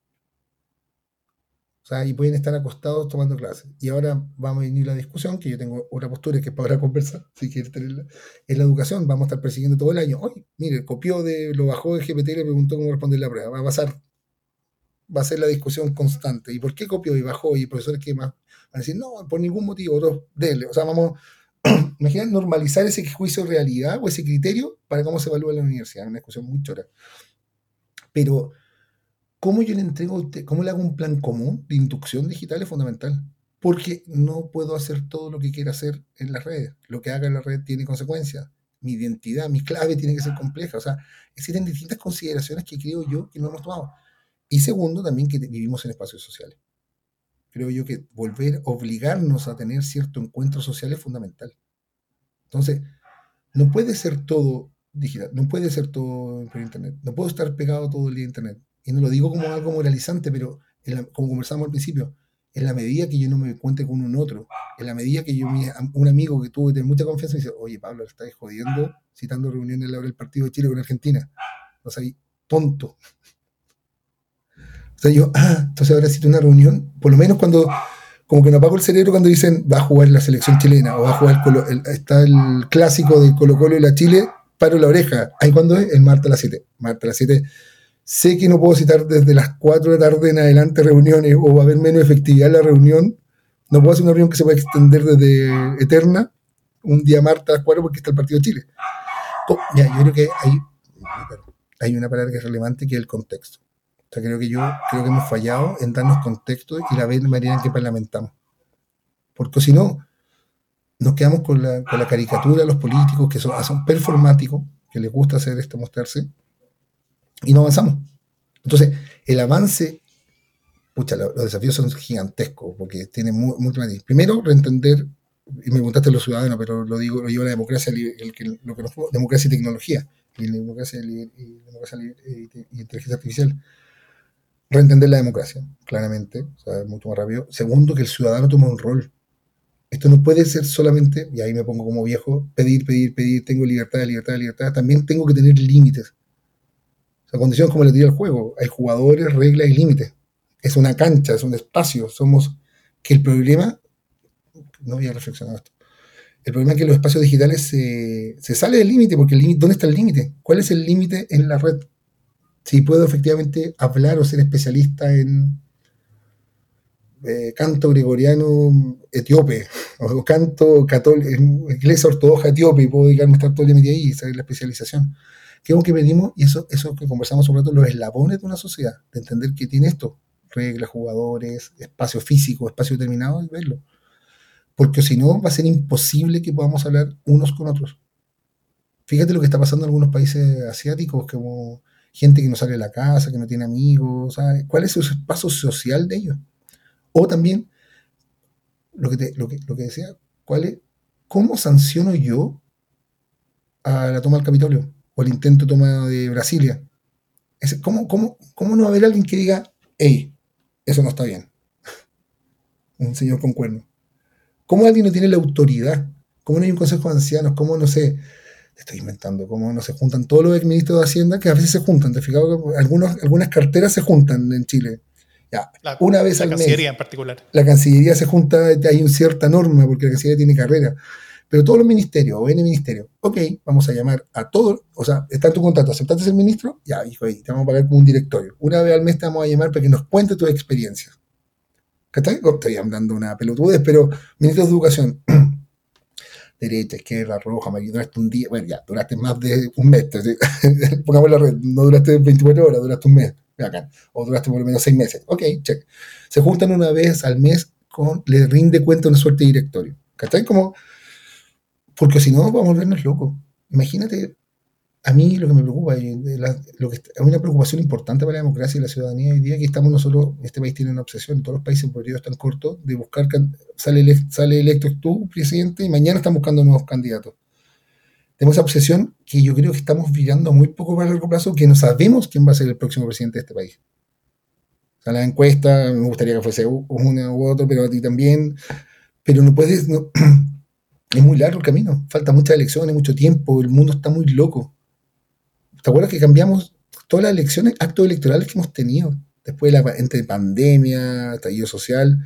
O sea, y pueden estar acostados tomando clases. Y ahora vamos a venir la discusión, que yo tengo otra postura que es para conversar, si quieres tenerla, es la educación. Vamos a estar persiguiendo todo el año. Oye, mire, copió de, lo bajó de G P T y le preguntó cómo responder la prueba. Va a pasar, va a ser la discusión constante. ¿Y por qué copió y bajó? Y profesores que más van a decir, no, por ningún motivo, otros, dele. O sea, vamos, imagina normalizar ese juicio de realidad o ese criterio para cómo se evalúa en la universidad. Es una discusión muy chora. Pero ¿cómo yo le entrego a usted, cómo le hago un plan común de inducción digital? Es fundamental. Porque no puedo hacer todo lo que quiera hacer en las redes. Lo que haga en la red tiene consecuencias. Mi identidad, mi clave tiene que ser compleja. O sea, existen distintas consideraciones que creo yo que no hemos tomado. Y segundo, también que vivimos en espacios sociales. Creo yo que volver, obligarnos a tener cierto encuentro social es fundamental. Entonces, no puede ser todo digital, no puede ser todo por internet. No puedo estar pegado todo el día a internet. Y no lo digo como algo moralizante, pero en la- como conversamos al principio, en la medida que yo no me encuentre con un otro, en la medida que yo, mi, un amigo que tuve de mucha confianza me dice, oye Pablo, le estás jodiendo citando reuniones a la hora del partido de Chile con Argentina. O sea, tonto. O sea, yo, ah, entonces ahora cito una reunión, por lo menos cuando, como que me apago el cerebro cuando dicen va a jugar la selección chilena o va a jugar, Colo, el, está el clásico de Colo Colo y la Chile, paro la oreja. ¿Ahí cuándo es? El martes a las siete. Martes a las siete. Sé que no puedo citar desde las cuatro de la tarde en adelante reuniones o va a haber menos efectividad en la reunión. No puedo hacer una reunión que se pueda extender desde eterna un día martes a las cuatro porque está el partido de Chile. Oh, ya, yo creo que hay, hay una palabra que es relevante que es el contexto. O sea, creo que yo creo que hemos fallado en darnos contexto y la manera en que parlamentamos. Porque si no, nos quedamos con la, con la caricatura de los políticos que son, son performáticos, que les gusta hacer esto, mostrarse, y no avanzamos. Entonces, el avance, pucha, los desafíos son gigantescos, porque tienen mucho más. Primero, reentender, y me preguntaste los ciudadanos, pero lo digo, lo llevo a la democracia, el, el, lo que nos, democracia y tecnología, y la democracia y, y, democracia y, y inteligencia artificial. Reentender la democracia, claramente, o sea, mucho más rápido. Segundo, que el ciudadano tome un rol. Esto no puede ser solamente, y ahí me pongo como viejo, pedir, pedir, pedir, tengo libertad, libertad, libertad. También tengo que tener límites. O sea, condiciones como le diría al juego. Hay jugadores, reglas y límites. Es una cancha, es un espacio. Somos, que el problema, no voy a reflexionar esto, el problema es que los espacios digitales se, se sale del límite, porque el límite, ¿dónde está el límite? ¿Cuál es el límite en la red? si puedo efectivamente hablar o ser especialista en eh, canto gregoriano etíope o canto católico, iglesia ortodoxa etíope, y puedo dedicarme a estar todo el día metido ahí y saber la especialización. Que es lo que pedimos, y eso, eso que conversamos sobre todo, los eslabones de una sociedad, de entender que tiene esto, reglas, jugadores, espacio físico, espacio determinado, y verlo. Porque si no, va a ser imposible que podamos hablar unos con otros. Fíjate lo que está pasando en algunos países asiáticos, como gente que no sale de la casa, que no tiene amigos, ¿sabes? ¿Cuál es el espacio social de ellos? O también, lo que, te, lo que, lo que decía, ¿cuál es, ¿cómo sanciono yo a la toma del Capitolio? O el intento de toma de Brasilia. Es, ¿cómo, cómo, ¿Cómo no va a haber alguien que diga, hey, eso no está bien? Un señor con cuerno. ¿Cómo alguien no tiene la autoridad? ¿Cómo no hay un consejo de ancianos? ¿Cómo no sé? Te estoy inventando. ¿Cómo no se juntan todos los exministros de Hacienda? Que a veces se juntan. ¿Te has fijado que algunos, algunas carteras se juntan en Chile? Ya, La, una vez la al mes. Cancillería en particular. La Cancillería se junta, hay una cierta norma, porque la Cancillería tiene carrera. Pero todos los ministerios, o N ministerios, ok, vamos a llamar a todos, o sea, está en tu contrato, ¿aceptaste ser ministro? Ya, hijo, ahí, te vamos a pagar como un directorio. Una vez al mes te vamos a llamar para que nos cuente tus experiencias. ¿Qué estoy hablando una pelotudez, pero ministros de educación, derecha, izquierda, roja, amarillo, duraste un día, bueno, ya, duraste más de un mes, ¿sí? Pongamos la red, no duraste veinticuatro horas, duraste un mes, acá, o duraste por lo menos seis meses, ok, check. Se juntan una vez al mes, con, le rinde cuenta una suerte de directorio, ¿cachai? Como, porque si no, vamos a volvernos locos. Imagínate, a mí lo que me preocupa, la, lo que es una preocupación importante para la democracia y la ciudadanía hoy día, que estamos nosotros, este país tiene una obsesión, todos los países por periodos tan cortos, de buscar, sale, ele, sale electo tú, presidente, y mañana están buscando nuevos candidatos. Tenemos esa obsesión que yo creo que estamos virando muy poco para el largo plazo, que no sabemos quién va a ser el próximo presidente de este país. O sea, la encuesta, me gustaría que fuese uno u otro, pero a ti también, pero no puedes... No, es muy largo el camino, falta muchas elecciones, mucho tiempo, el mundo está muy loco. ¿Te acuerdas que cambiamos todas las elecciones, actos electorales que hemos tenido? Después de la entre pandemia, estallido social.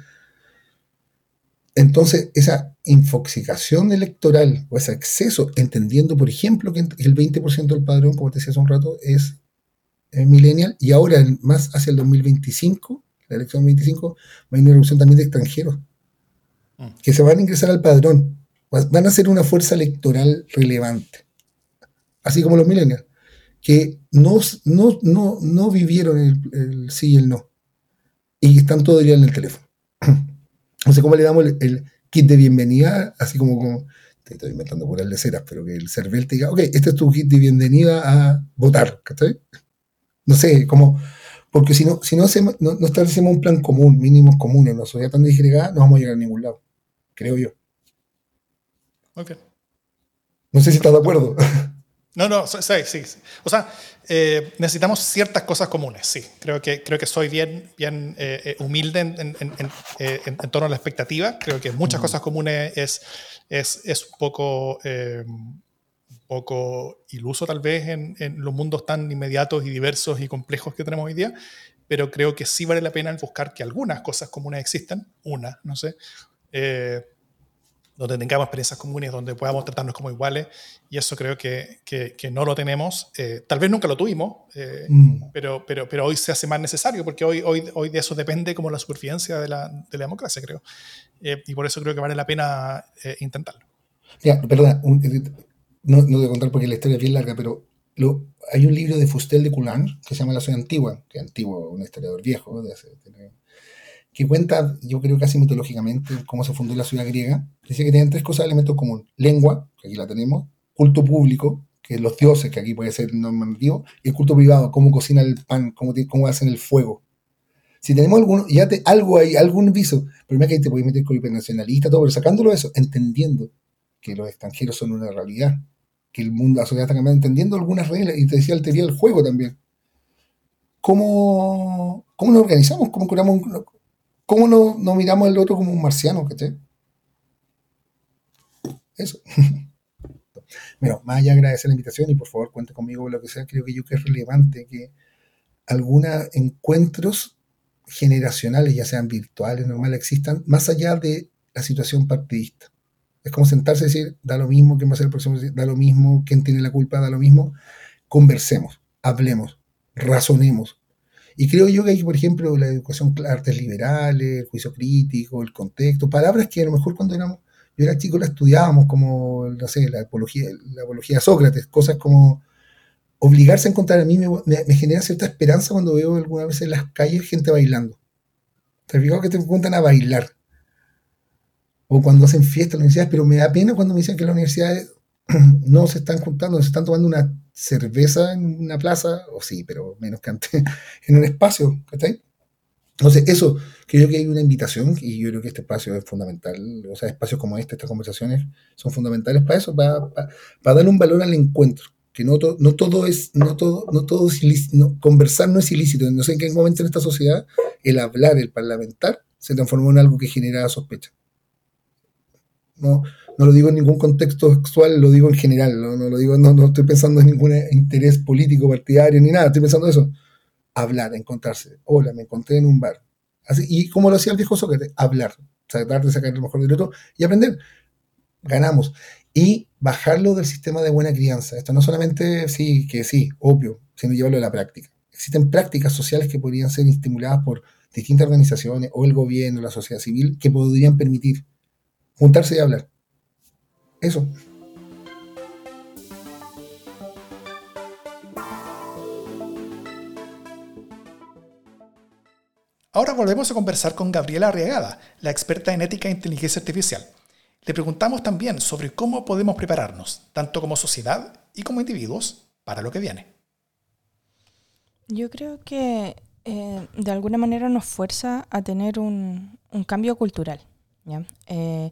Entonces, esa infoxicación electoral o ese exceso, entendiendo, por ejemplo, que el veinte por ciento del padrón, como te decía hace un rato, es, es millennial, y ahora más hacia el dos mil veinticinco, la elección dos mil veinticinco, va a haber una reducción también de extranjeros mm. que se van a ingresar al padrón. Van a ser una fuerza electoral relevante, así como los millennials, que no, no, no, no vivieron el, el sí y el no, y están todo el día en el teléfono. No sé cómo le damos el, el kit de bienvenida, así como, como te estoy inventando puras leceras, pero que el CERVEL te diga, ok, este es tu kit de bienvenida a votar, ¿cachai? No sé, como, porque si no, si no, hacemos, no, no establecemos un plan común, mínimos comunes, en una sociedad tan disgregada, no vamos a llegar a ningún lado, creo yo. Okay. No sé si estás de acuerdo. No, no, sí, sí. sí. O sea, eh, necesitamos ciertas cosas comunes, sí. Creo que, creo que soy bien, bien eh, humilde en, en, en, en, en torno a la expectativa. Creo que muchas mm. cosas comunes es, es, es un poco, eh, un poco iluso tal vez en, en los mundos tan inmediatos y diversos y complejos que tenemos hoy día, pero creo que sí vale la pena buscar que algunas cosas comunes existan, una, no sé, eh, donde tengamos experiencias comunes, donde podamos tratarnos como iguales, y eso creo que, que, que no lo tenemos. Eh, tal vez nunca lo tuvimos, eh, mm. pero, pero, pero hoy se hace más necesario, porque hoy, hoy, hoy de eso depende como la supervivencia de la, de la democracia, creo. Eh, y por eso creo que vale la pena eh, intentarlo. Ya, perdona, un, no, no te voy a contar porque la historia es bien larga, pero lo, hay un libro de Fustel de Coulanges que se llama La Ciudad Antigua, que es antiguo, un historiador viejo, de hace, de, que cuenta, yo creo casi mitológicamente, cómo se fundó la ciudad griega. Dice que tenían tres cosas de elementos comunes. Lengua, que aquí la tenemos, culto público, que es los dioses, que aquí puede ser normativo, y el culto privado, cómo cocina el pan, cómo, te, cómo hacen el fuego. Si tenemos alguno, ya te, algo ahí, algún viso, pero mira que ahí te puedes meter con hipernacionalista, todo, pero sacándolo de eso, entendiendo que los extranjeros son una realidad, que el mundo, la sociedad está cambiando, entendiendo algunas reglas, y te decía el teoría del juego también. ¿Cómo, cómo nos organizamos? ¿Cómo curamos un... ¿Cómo no, no miramos al otro como un marciano? ¿Cachai? Eso. Bueno, más allá de agradecer la invitación y por favor cuente conmigo lo que sea, creo que yo que es relevante que algunos encuentros generacionales, ya sean virtuales, normales, existan, más allá de la situación partidista. Es como sentarse y decir, da lo mismo quién va a ser el próximo, da lo mismo quién tiene la culpa, da lo mismo. Conversemos, hablemos. razonemos. Y creo yo que hay, por ejemplo, la educación, artes liberales, el juicio crítico, el contexto, palabras que a lo mejor cuando éramos, yo era chico las estudiábamos, como, no sé, la apología, la apología de Sócrates, cosas como obligarse a encontrar. A mí me, me, me genera cierta esperanza cuando veo alguna vez en las calles gente bailando. ¿Te has fijado que te preguntan a bailar? O cuando hacen fiestas en las universidades, pero me da pena cuando me dicen que las universidades no se están juntando, no se están tomando una cerveza en una plaza, o sí, pero menos que antes, en un espacio, ¿cachai? Entonces, eso, creo que hay una invitación, y yo creo que este espacio es fundamental, o sea, espacios como este, estas conversaciones, son fundamentales para eso, para, para, para darle un valor al encuentro, que no, to, no todo es, no todo, no todo es ilícito, no, conversar no es ilícito, no sé en qué momento en esta sociedad, el hablar, el parlamentar, se transformó en algo que genera sospecha. No, no lo digo en ningún contexto sexual, lo digo en general, no, no lo digo, no, no estoy pensando en ningún interés político, partidario, ni nada, estoy pensando en eso. Hablar, encontrarse. Hola, me encontré en un bar. Así, y como lo hacía el viejo Sócrates, hablar, tratar de sacar lo mejor del otro y aprender. Ganamos. Y bajarlo del sistema de buena crianza. Esto no solamente, sí, que sí, obvio, sino llevarlo a la práctica. Existen prácticas sociales que podrían ser estimuladas por distintas organizaciones o el gobierno, la sociedad civil, que podrían permitir juntarse y hablar. Eso. Ahora volvemos a conversar con Gabriela Arriagada, la experta en ética e inteligencia artificial. Le preguntamos también sobre cómo podemos prepararnos, tanto como sociedad y como individuos, para lo que viene. Yo creo que eh, de alguna manera nos fuerza a tener un, un cambio cultural, ¿ya? Eh,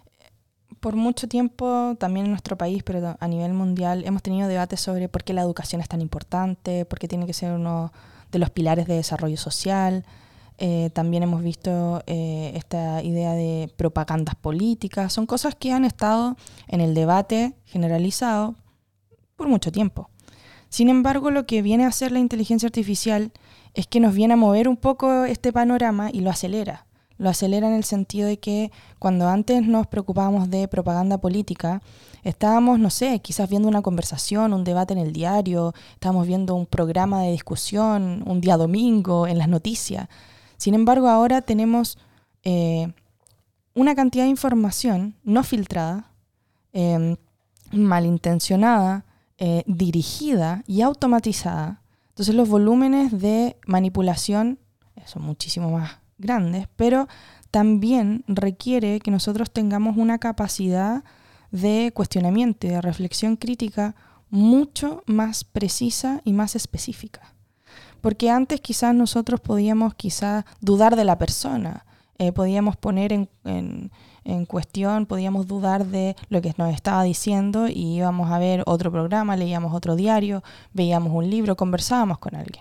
por mucho tiempo, también en nuestro país, pero a nivel mundial, hemos tenido debates sobre por qué la educación es tan importante, por qué tiene que ser uno de los pilares de desarrollo social. Eh, también hemos visto eh, esta idea de propagandas políticas. Son cosas que han estado en el debate generalizado por mucho tiempo. Sin embargo, lo que viene a hacer la inteligencia artificial es que nos viene a mover un poco este panorama y lo acelera. Lo acelera en el sentido de que cuando antes nos preocupábamos de propaganda política, estábamos, no sé, quizás viendo una conversación, un debate en el diario, estábamos viendo un programa de discusión un día domingo en las noticias. Sin embargo, ahora tenemos eh, una cantidad de información no filtrada, eh, malintencionada, eh, dirigida y automatizada. Entonces los volúmenes de manipulación son muchísimo más grandes, pero también requiere que nosotros tengamos una capacidad de cuestionamiento y de reflexión crítica mucho más precisa y más específica. Porque antes quizás nosotros podíamos quizás dudar de la persona, eh, podíamos poner en, en, en cuestión, podíamos dudar de lo que nos estaba diciendo y íbamos a ver otro programa, leíamos otro diario, veíamos un libro, conversábamos con alguien.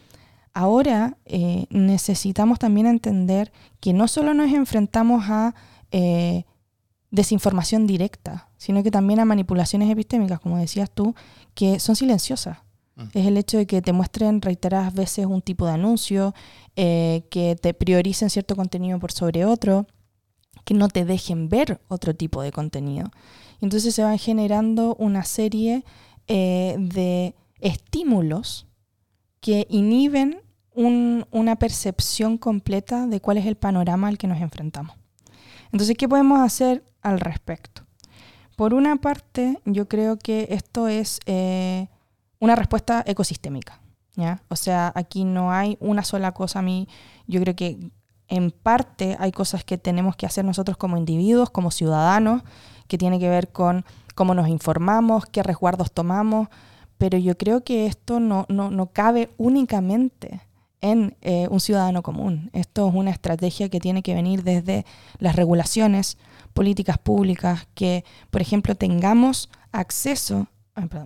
Ahora eh, necesitamos también entender que no solo nos enfrentamos a eh, desinformación directa, sino que también a manipulaciones epistémicas, como decías tú, que son silenciosas. Mm. Es el hecho de que te muestren reiteradas veces un tipo de anuncio, eh, que te prioricen cierto contenido por sobre otro, que no te dejen ver otro tipo de contenido. Entonces se van generando una serie eh, de estímulos que inhiben un, una percepción completa de cuál es el panorama al que nos enfrentamos. Entonces, ¿qué podemos hacer al respecto? Por una parte, yo creo que esto es eh, una respuesta ecosistémica, ¿ya? O sea, aquí no hay una sola cosa. A mí, yo creo que en parte hay cosas que tenemos que hacer nosotros como individuos, como ciudadanos, que tiene que ver con cómo nos informamos, qué resguardos tomamos, pero yo creo que esto no, no, no cabe únicamente en eh, un ciudadano común. Esto es una estrategia que tiene que venir desde las regulaciones, políticas públicas, que, por ejemplo, tengamos acceso, ay, perdón,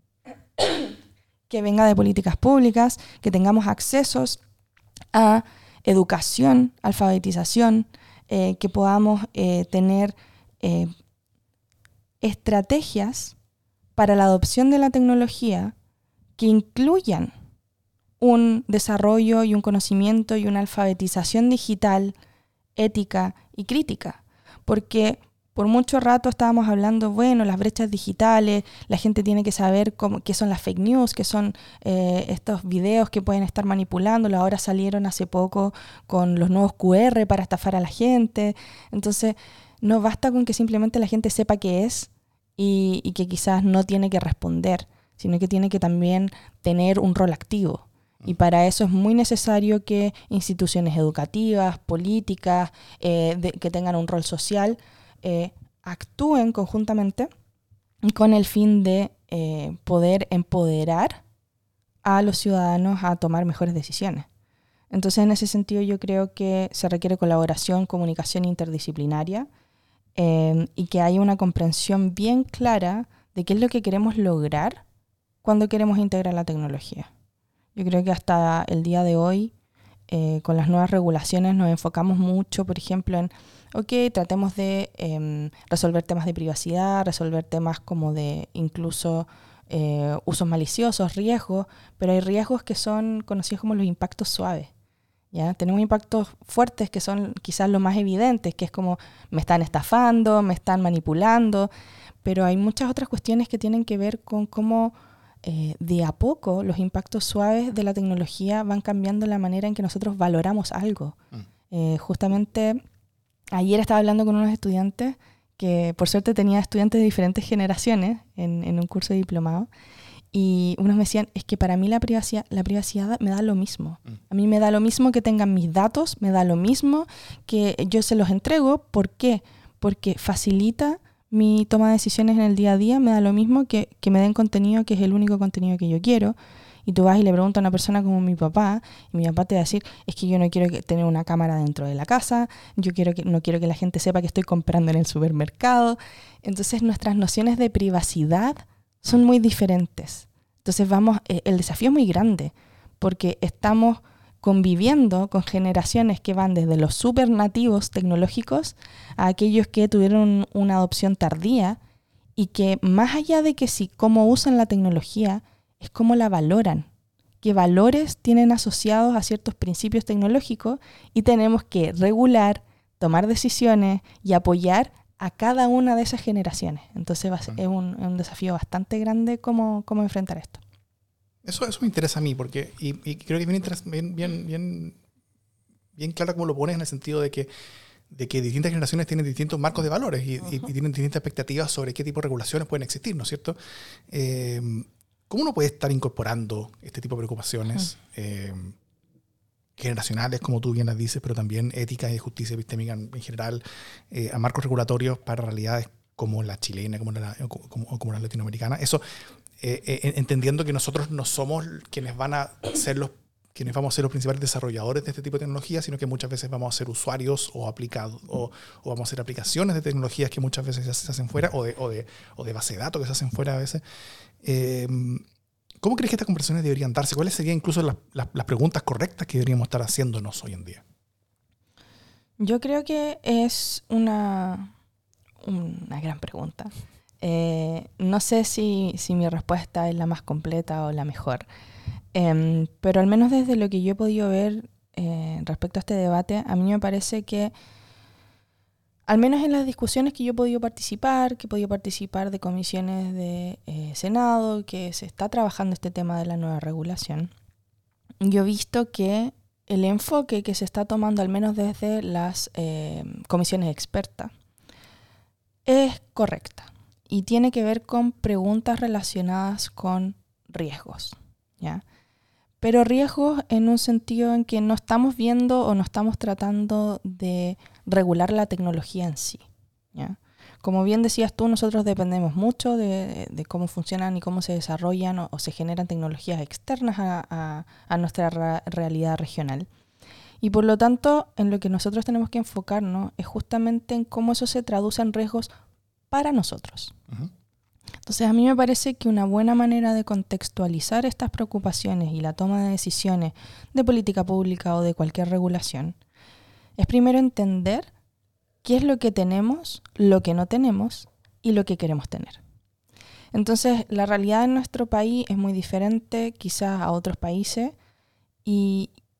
que venga de políticas públicas, que tengamos accesos a educación, alfabetización, eh, que podamos eh, tener eh, estrategias para la adopción de la tecnología que incluyan un desarrollo y un conocimiento y una alfabetización digital, ética y crítica. Porque por mucho rato estábamos hablando, bueno, las brechas digitales, la gente tiene que saber cómo, qué son las fake news, qué son eh, estos videos que pueden estar manipulándolos. Ahora salieron hace poco con los nuevos cu erre para estafar a la gente. Entonces, no basta con que simplemente la gente sepa qué es y, y que quizás no tiene que responder, sino que tiene que también tener un rol activo. Y para eso es muy necesario que instituciones educativas, políticas, eh, de, que tengan un rol social, eh, actúen conjuntamente con el fin de eh, poder empoderar a los ciudadanos a tomar mejores decisiones. Entonces, en ese sentido, yo creo que se requiere colaboración, comunicación interdisciplinaria eh, y que haya una comprensión bien clara de qué es lo que queremos lograr cuando queremos integrar la tecnología. Yo creo que hasta el día de hoy, eh, con las nuevas regulaciones, nos enfocamos mucho, por ejemplo, en, ok, tratemos de eh, resolver temas de privacidad, resolver temas como de incluso eh, usos maliciosos, riesgos, pero hay riesgos que son conocidos como los impactos suaves. ¿Ya? Tenemos impactos fuertes que son quizás los más evidentes, que es como me están estafando, me están manipulando, pero hay muchas otras cuestiones que tienen que ver con cómo eh, de a poco los impactos suaves de la tecnología van cambiando la manera en que nosotros valoramos algo. Mm. Eh, justamente ayer estaba hablando con unos estudiantes que por suerte tenía estudiantes de diferentes generaciones en, en un curso de diplomado. Y unos me decían, es que para mí la privacidad, la privacidad me da lo mismo. A mí me da lo mismo que tengan mis datos, me da lo mismo que yo se los entrego. ¿Por qué? Porque facilita mi toma de decisiones en el día a día, me da lo mismo que, que me den contenido que es el único contenido que yo quiero. Y tú vas y le preguntas a una persona como mi papá, y mi papá te va a decir, es que yo no quiero que, tener una cámara dentro de la casa, yo quiero que, no quiero que la gente sepa que estoy comprando en el supermercado. Entonces nuestras nociones de privacidad son muy diferentes. Entonces vamos, el desafío es muy grande porque estamos conviviendo con generaciones que van desde los super nativos tecnológicos a aquellos que tuvieron una adopción tardía y que más allá de que sí, cómo usan la tecnología, es cómo la valoran. Qué valores tienen asociados a ciertos principios tecnológicos y tenemos que regular, tomar decisiones y apoyar a cada una de esas generaciones. Entonces va a ser, es un, un desafío bastante grande cómo, cómo enfrentar esto. Eso, eso me interesa a mí, porque y, y creo que es bien, bien, bien, bien, bien claro cómo lo pones en el sentido de que, de que distintas generaciones tienen distintos marcos de valores y, uh-huh. y, y tienen distintas expectativas sobre qué tipo de regulaciones pueden existir, ¿no es cierto? Eh, ¿Cómo uno puede estar incorporando este tipo de preocupaciones uh-huh. eh, generacionales, como tú bien las dices, pero también éticas y justicia epistémica en, en general, eh, a marcos regulatorios para realidades como la chilena, como la, como, como la latinoamericana? Eso, eh, eh, entendiendo que nosotros no somos quienes van a ser los quienes vamos a ser los principales desarrolladores de este tipo de tecnología, sino que muchas veces vamos a ser usuarios o aplicados, o, o vamos a hacer aplicaciones de tecnologías que muchas veces se hacen fuera, o de, o de, o de base de datos que se hacen fuera a veces. Eh, ¿Cómo crees que estas conversaciones deberían darse? ¿Cuáles serían incluso las, las, las preguntas correctas que deberíamos estar haciéndonos hoy en día? Yo creo que es una, una gran pregunta. Eh, no sé si, si mi respuesta es la más completa o la mejor, eh, pero al menos desde lo que yo he podido ver eh, respecto a este debate, a mí me parece que al menos en las discusiones que yo he podido participar, que he podido participar de comisiones de eh, Senado, que se está trabajando este tema de la nueva regulación, yo he visto que el enfoque que se está tomando, al menos desde las eh, comisiones expertas, es correcta y tiene que ver con preguntas relacionadas con riesgos, ¿ya? Pero riesgos en un sentido en que no estamos viendo o no estamos tratando de regular la tecnología en sí, ¿ya? Como bien decías tú, nosotros dependemos mucho de, de cómo funcionan y cómo se desarrollan o, o se generan tecnologías externas a, a, a nuestra ra- realidad regional. Y por lo tanto, en lo que nosotros tenemos que enfocarnos es justamente en cómo eso se traduce en riesgos para nosotros. Uh-huh. Entonces, a mí me parece que una buena manera de contextualizar estas preocupaciones y la toma de decisiones de política pública o de cualquier regulación es primero entender qué es lo que tenemos, lo que no tenemos y lo que queremos tener. Entonces, la realidad en nuestro país es muy diferente quizás a otros países y,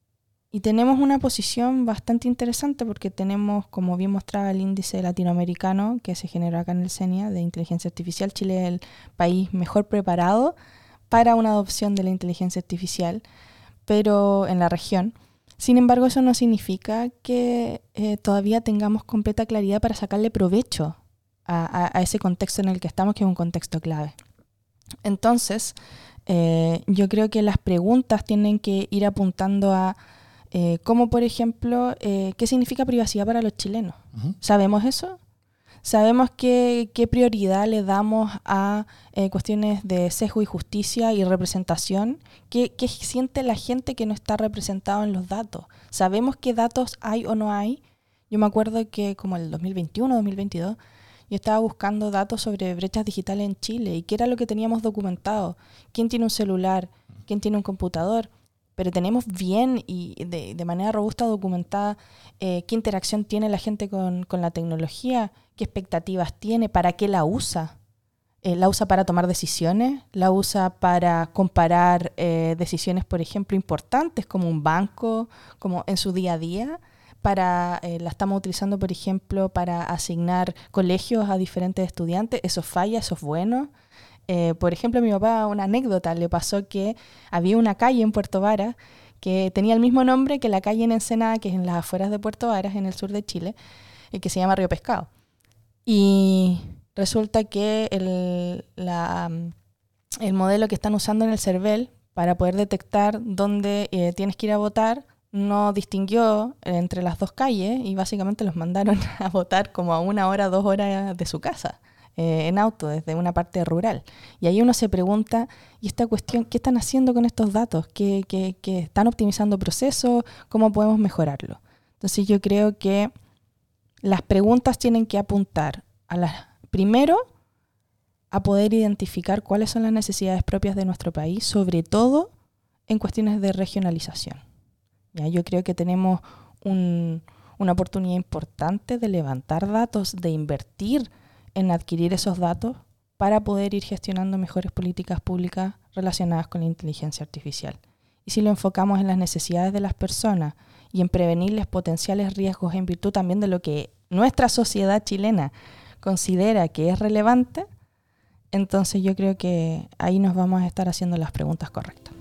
Y tenemos una posición bastante interesante porque tenemos, como bien mostraba el índice latinoamericano que se generó acá en el CENIA de inteligencia artificial, Chile es el país mejor preparado para una adopción de la inteligencia artificial, pero en la región. Sin embargo, eso no significa que eh, todavía tengamos completa claridad para sacarle provecho a, a, a ese contexto en el que estamos, que es un contexto clave. Entonces, eh, yo creo que las preguntas tienen que ir apuntando a Eh, como por ejemplo, eh, ¿qué significa privacidad para los chilenos? Uh-huh. ¿Sabemos eso? ¿Sabemos qué, qué prioridad le damos a eh, cuestiones de sesgo y justicia y representación? ¿Qué, ¿Qué siente la gente que no está representada en los datos? ¿Sabemos qué datos hay o no hay? Yo me acuerdo que como el dos mil veintiuno, dos mil veintidós, yo estaba buscando datos sobre brechas digitales en Chile y qué era lo que teníamos documentado. ¿Quién tiene un celular? ¿Quién tiene un computador? Pero tenemos bien y de, de manera robusta documentada eh, qué interacción tiene la gente con, con la tecnología, qué expectativas tiene, para qué la usa. Eh, ¿La usa para tomar decisiones? ¿La usa para comparar eh, decisiones, por ejemplo, importantes como un banco, como en su día a día? Para, eh, ¿La estamos utilizando, por ejemplo, para asignar colegios a diferentes estudiantes? ¿Eso falla? ¿Eso es bueno? Eh, por ejemplo, a mi papá, una anécdota, le pasó que había una calle en Puerto Varas que tenía el mismo nombre que la calle en Ensenada, que es en las afueras de Puerto Varas, en el sur de Chile, y que se llama Río Pescado. Y resulta que el, la, el modelo que están usando en el CERVEL para poder detectar dónde eh, tienes que ir a votar no distinguió entre las dos calles y básicamente los mandaron a votar como a una hora, dos horas de su casa. Eh, en auto, desde una parte rural. Y ahí uno se pregunta, ¿y esta cuestión qué están haciendo con estos datos? ¿Qué, qué, qué están optimizando procesos? ¿Cómo podemos mejorarlo? Entonces yo creo que las preguntas tienen que apuntar a las, primero a poder identificar cuáles son las necesidades propias de nuestro país, sobre todo en cuestiones de regionalización. ¿Ya? Yo creo que tenemos un, una oportunidad importante de levantar datos, de invertir en adquirir esos datos para poder ir gestionando mejores políticas públicas relacionadas con la inteligencia artificial. Y si lo enfocamos en las necesidades de las personas y en prevenirles potenciales riesgos en virtud también de lo que nuestra sociedad chilena considera que es relevante, entonces yo creo que ahí nos vamos a estar haciendo las preguntas correctas.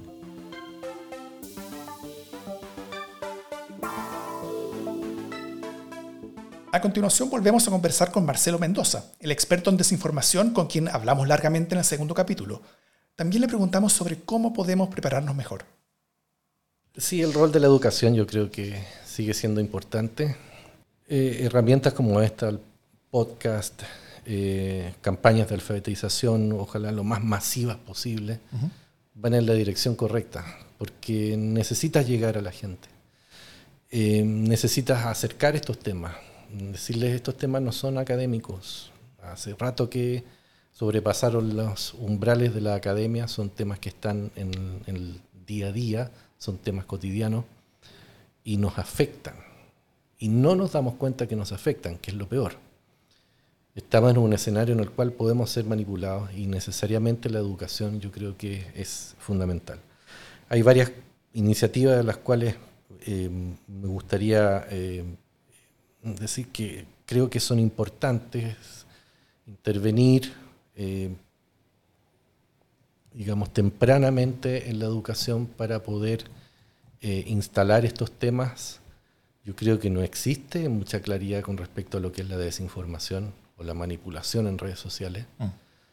A continuación volvemos a conversar con Marcelo Mendoza, el experto en desinformación con quien hablamos largamente en el segundo capítulo. También le preguntamos sobre cómo podemos prepararnos mejor. Sí, el rol de la educación yo creo que sigue siendo importante. Eh, herramientas como esta, el podcast, eh, campañas de alfabetización, ojalá lo más masivas posible, uh-huh. van en la dirección correcta, porque necesitas llegar a la gente. Eh, necesitas acercar estos temas. Decirles estos temas no son académicos. Hace rato que sobrepasaron los umbrales de la academia, son temas que están en, en el día a día, son temas cotidianos y nos afectan. Y no nos damos cuenta que nos afectan, que es lo peor. Estamos en un escenario en el cual podemos ser manipulados y necesariamente la educación yo creo que es fundamental. Hay varias iniciativas de las cuales eh, me gustaría... Eh, decir que creo que son importantes intervenir, eh, digamos, tempranamente en la educación para poder eh, instalar estos temas. Yo creo que no existe mucha claridad con respecto a lo que es la desinformación o la manipulación en redes sociales. Mm.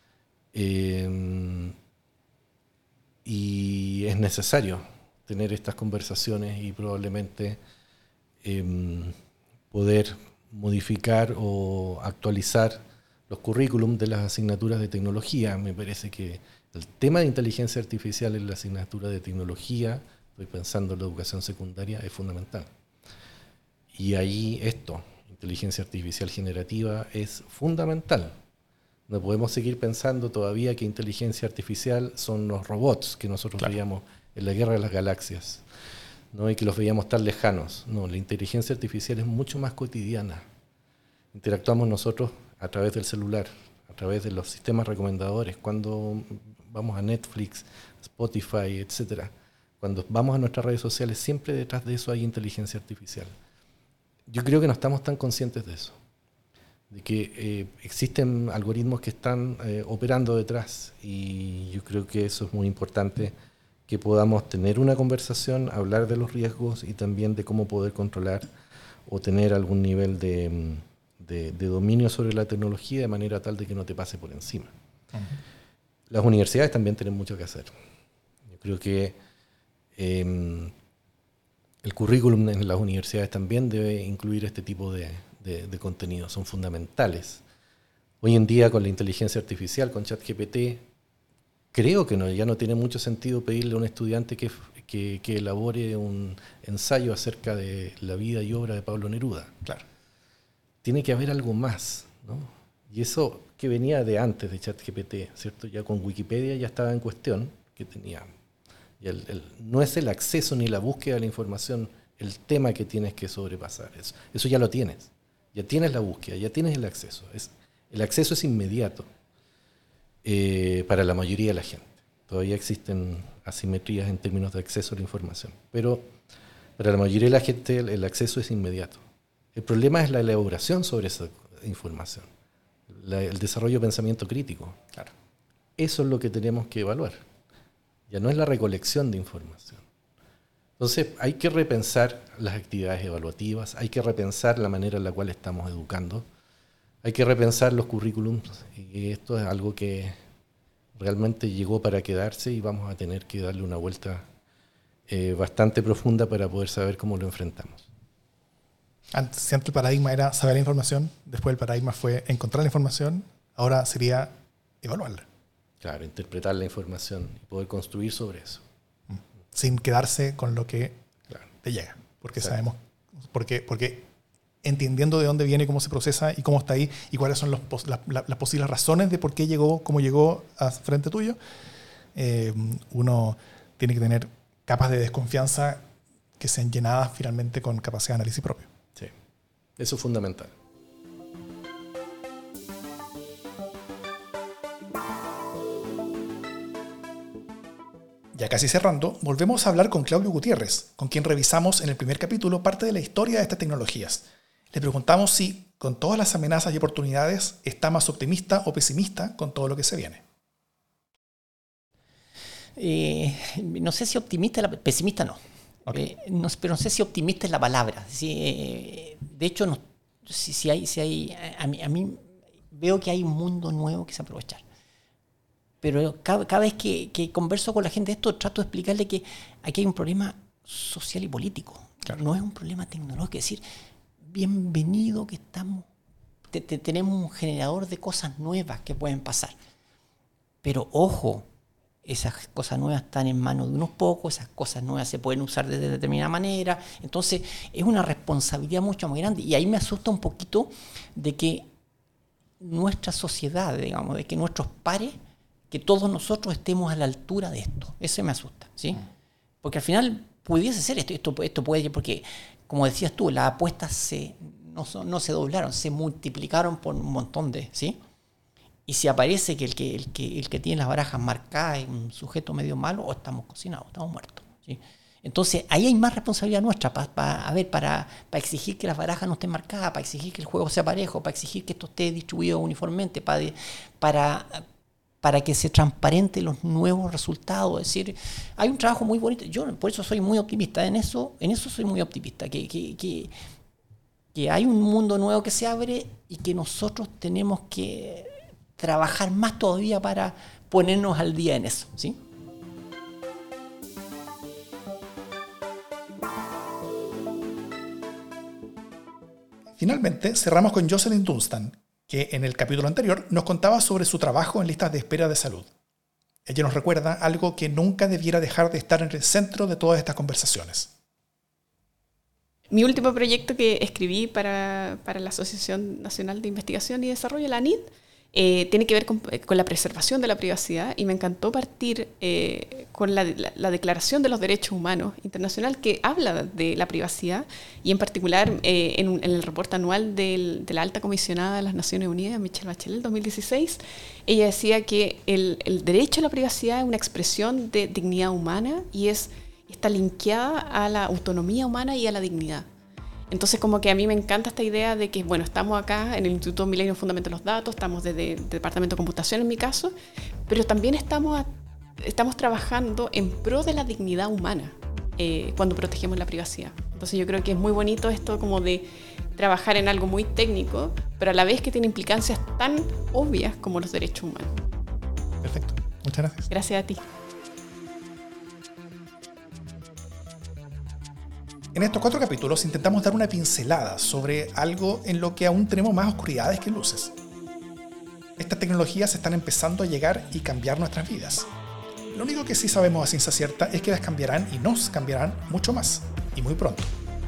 Eh, y es necesario tener estas conversaciones y probablemente... Eh, poder modificar o actualizar los currículums de las asignaturas de tecnología. Me parece que el tema de inteligencia artificial en la asignatura de tecnología, estoy pensando en la educación secundaria, es fundamental. Y ahí esto, inteligencia artificial generativa, es fundamental. No podemos seguir pensando todavía que inteligencia artificial son los robots que nosotros claro. veíamos en la Guerra de las Galaxias. ¿No? Y que los veíamos tan lejanos. No, la inteligencia artificial es mucho más cotidiana. Interactuamos nosotros a través del celular, a través de los sistemas recomendadores, cuando vamos a Netflix, Spotify, etcétera. Cuando vamos a nuestras redes sociales, siempre detrás de eso hay inteligencia artificial. Yo creo que no estamos tan conscientes de eso, de que eh, existen algoritmos que están eh, operando detrás, y yo creo que eso es muy importante, que podamos tener una conversación, hablar de los riesgos y también de cómo poder controlar o tener algún nivel de, de, de dominio sobre la tecnología de manera tal de que no te pase por encima. Uh-huh. Las universidades también tienen mucho que hacer. Yo creo que eh, el currículum en las universidades también debe incluir este tipo de, de, de contenidos, son fundamentales. Hoy en día con la inteligencia artificial, con ChatGPT, creo que no, ya no tiene mucho sentido pedirle a un estudiante que, que, que elabore un ensayo acerca de la vida y obra de Pablo Neruda. Claro. Tiene que haber algo más, ¿no? Y eso que venía de antes de ChatGPT, ¿cierto? Ya con Wikipedia ya estaba en cuestión, que tenía... Y el, el, no es el acceso ni la búsqueda de la información el tema que tienes que sobrepasar. Eso, eso ya lo tienes. Ya tienes la búsqueda, ya tienes el acceso. Es, el acceso es inmediato. Eh, para la mayoría de la gente. Todavía existen asimetrías en términos de acceso a la información, pero para la mayoría de la gente el, el acceso es inmediato. El problema es la elaboración sobre esa información, la, el desarrollo de pensamiento crítico. Claro. Eso es lo que tenemos que evaluar. Ya no es la recolección de información. Entonces hay que repensar las actividades evaluativas, hay que repensar la manera en la cual estamos educando, hay que repensar los currículums, y esto es algo que realmente llegó para quedarse y vamos a tener que darle una vuelta eh, bastante profunda para poder saber cómo lo enfrentamos. Antes, si antes el paradigma era saber la información, después el paradigma fue encontrar la información, ahora sería evaluarla. Claro, interpretar la información y poder construir sobre eso. Sin quedarse con lo que claro. te llega, porque Exacto. sabemos, porque, porque entendiendo de dónde viene, cómo se procesa y cómo está ahí y cuáles son los, la, la, las posibles razones de por qué llegó, cómo llegó a frente tuyo, eh, uno tiene que tener capas de desconfianza que sean llenadas finalmente con capacidad de análisis propio. Sí, eso es fundamental. Ya casi cerrando, volvemos a hablar con Claudio Gutiérrez, con quien revisamos en el primer capítulo parte de la historia de estas tecnologías. Le preguntamos si, con todas las amenazas y oportunidades, está más optimista o pesimista con todo lo que se viene. Eh, no sé si optimista, la, pesimista no. Okay. Eh, no. Pero no sé si optimista es la palabra. Sí, eh, de hecho, no, si, si hay, si hay, a, mí, a mí veo que hay un mundo nuevo que se aprovechar. Pero cada, cada vez que, que converso con la gente de esto, trato de explicarle que aquí hay un problema social y político. Claro. No es un problema tecnológico. Es decir, bienvenido que estamos, te, te, tenemos un generador de cosas nuevas que pueden pasar. Pero ojo, esas cosas nuevas están en manos de unos pocos, esas cosas nuevas se pueden usar de determinada manera. Entonces, es una responsabilidad mucho más grande. Y ahí me asusta un poquito de que nuestra sociedad, digamos, de que nuestros pares, que todos nosotros estemos a la altura de esto. Eso me asusta, ¿sí? Porque al final pudiese ser esto, esto, esto puede, porque como decías tú, las apuestas se, no, no se doblaron, se multiplicaron por un montón de, ¿sí? Y si aparece que el que, el que, el que tiene las barajas marcadas es un sujeto medio malo, o estamos cocinados, estamos muertos, ¿sí? Entonces ahí hay más responsabilidad nuestra para, para, a ver, para, para exigir que las barajas no estén marcadas, para exigir que el juego sea parejo, para exigir que esto esté distribuido uniformemente, para... para para que se transparenten los nuevos resultados. Es decir, hay un trabajo muy bonito. Yo por eso soy muy optimista. En eso, en eso soy muy optimista. Que, que, que, que hay un mundo nuevo que se abre y que nosotros tenemos que trabajar más todavía para ponernos al día en eso, ¿sí? Finalmente, cerramos con Jocelyn Dunstan, que en el capítulo anterior nos contaba sobre su trabajo en listas de espera de salud. Ella nos recuerda algo que nunca debiera dejar de estar en el centro de todas estas conversaciones. Mi último proyecto que escribí para, para la Asociación Nacional de Investigación y Desarrollo, la A N I D, eh, tiene que ver con, con la preservación de la privacidad, y me encantó partir eh, con la, la, la Declaración de los Derechos Humanos Internacional, que habla de la privacidad, y en particular eh, en, en el reporte anual del, de la Alta Comisionada de las Naciones Unidas, Michelle Bachelet, dos mil dieciséis, ella decía que el, el derecho a la privacidad es una expresión de dignidad humana y es está linkeada a la autonomía humana y a la dignidad. Entonces, como que a mí me encanta esta idea de que, bueno, estamos acá en el Instituto Milenio Fundamento de los Datos, estamos desde el Departamento de Computación en mi caso, pero también estamos, a, estamos trabajando en pro de la dignidad humana eh, cuando protegemos la privacidad. Entonces, yo creo que es muy bonito esto como de trabajar en algo muy técnico, pero a la vez que tiene implicancias tan obvias como los derechos humanos. Perfecto. Muchas gracias. Gracias a ti. En estos cuatro capítulos intentamos dar una pincelada sobre algo en lo que aún tenemos más oscuridades que luces. Estas tecnologías están empezando a llegar y cambiar nuestras vidas. Lo único que sí sabemos a ciencia cierta es que las cambiarán y nos cambiarán mucho más, y muy pronto.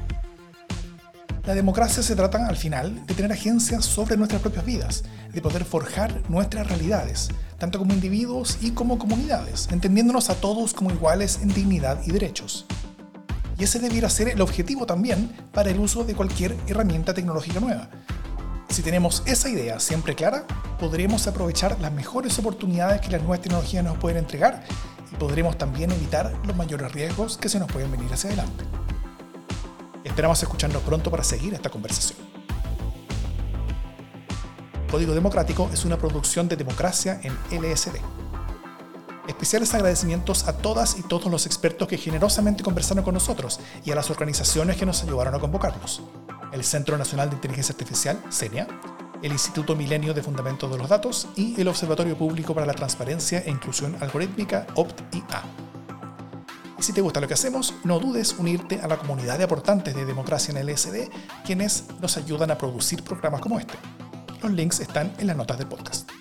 La democracia se trata, al final, de tener agencia sobre nuestras propias vidas, de poder forjar nuestras realidades, tanto como individuos y como comunidades, entendiéndonos a todos como iguales en dignidad y derechos. Y ese debiera ser el objetivo también para el uso de cualquier herramienta tecnológica nueva. Si tenemos esa idea siempre clara, podremos aprovechar las mejores oportunidades que las nuevas tecnologías nos pueden entregar y podremos también evitar los mayores riesgos que se nos pueden venir hacia adelante. Esperamos escucharnos pronto para seguir esta conversación. Código Democrático es una producción de Democracia en L S D. Especiales agradecimientos a todas y todos los expertos que generosamente conversaron con nosotros y a las organizaciones que nos ayudaron a convocarnos. El Centro Nacional de Inteligencia Artificial, CENIA, el Instituto Milenio de Fundamento de los Datos y el Observatorio Público para la Transparencia e Inclusión Algorítmica, O P T I A. Y si te gusta lo que hacemos, no dudes unirte a la comunidad de aportantes de Democracia en L S D, quienes nos ayudan a producir programas como este. Los links están en las notas del podcast.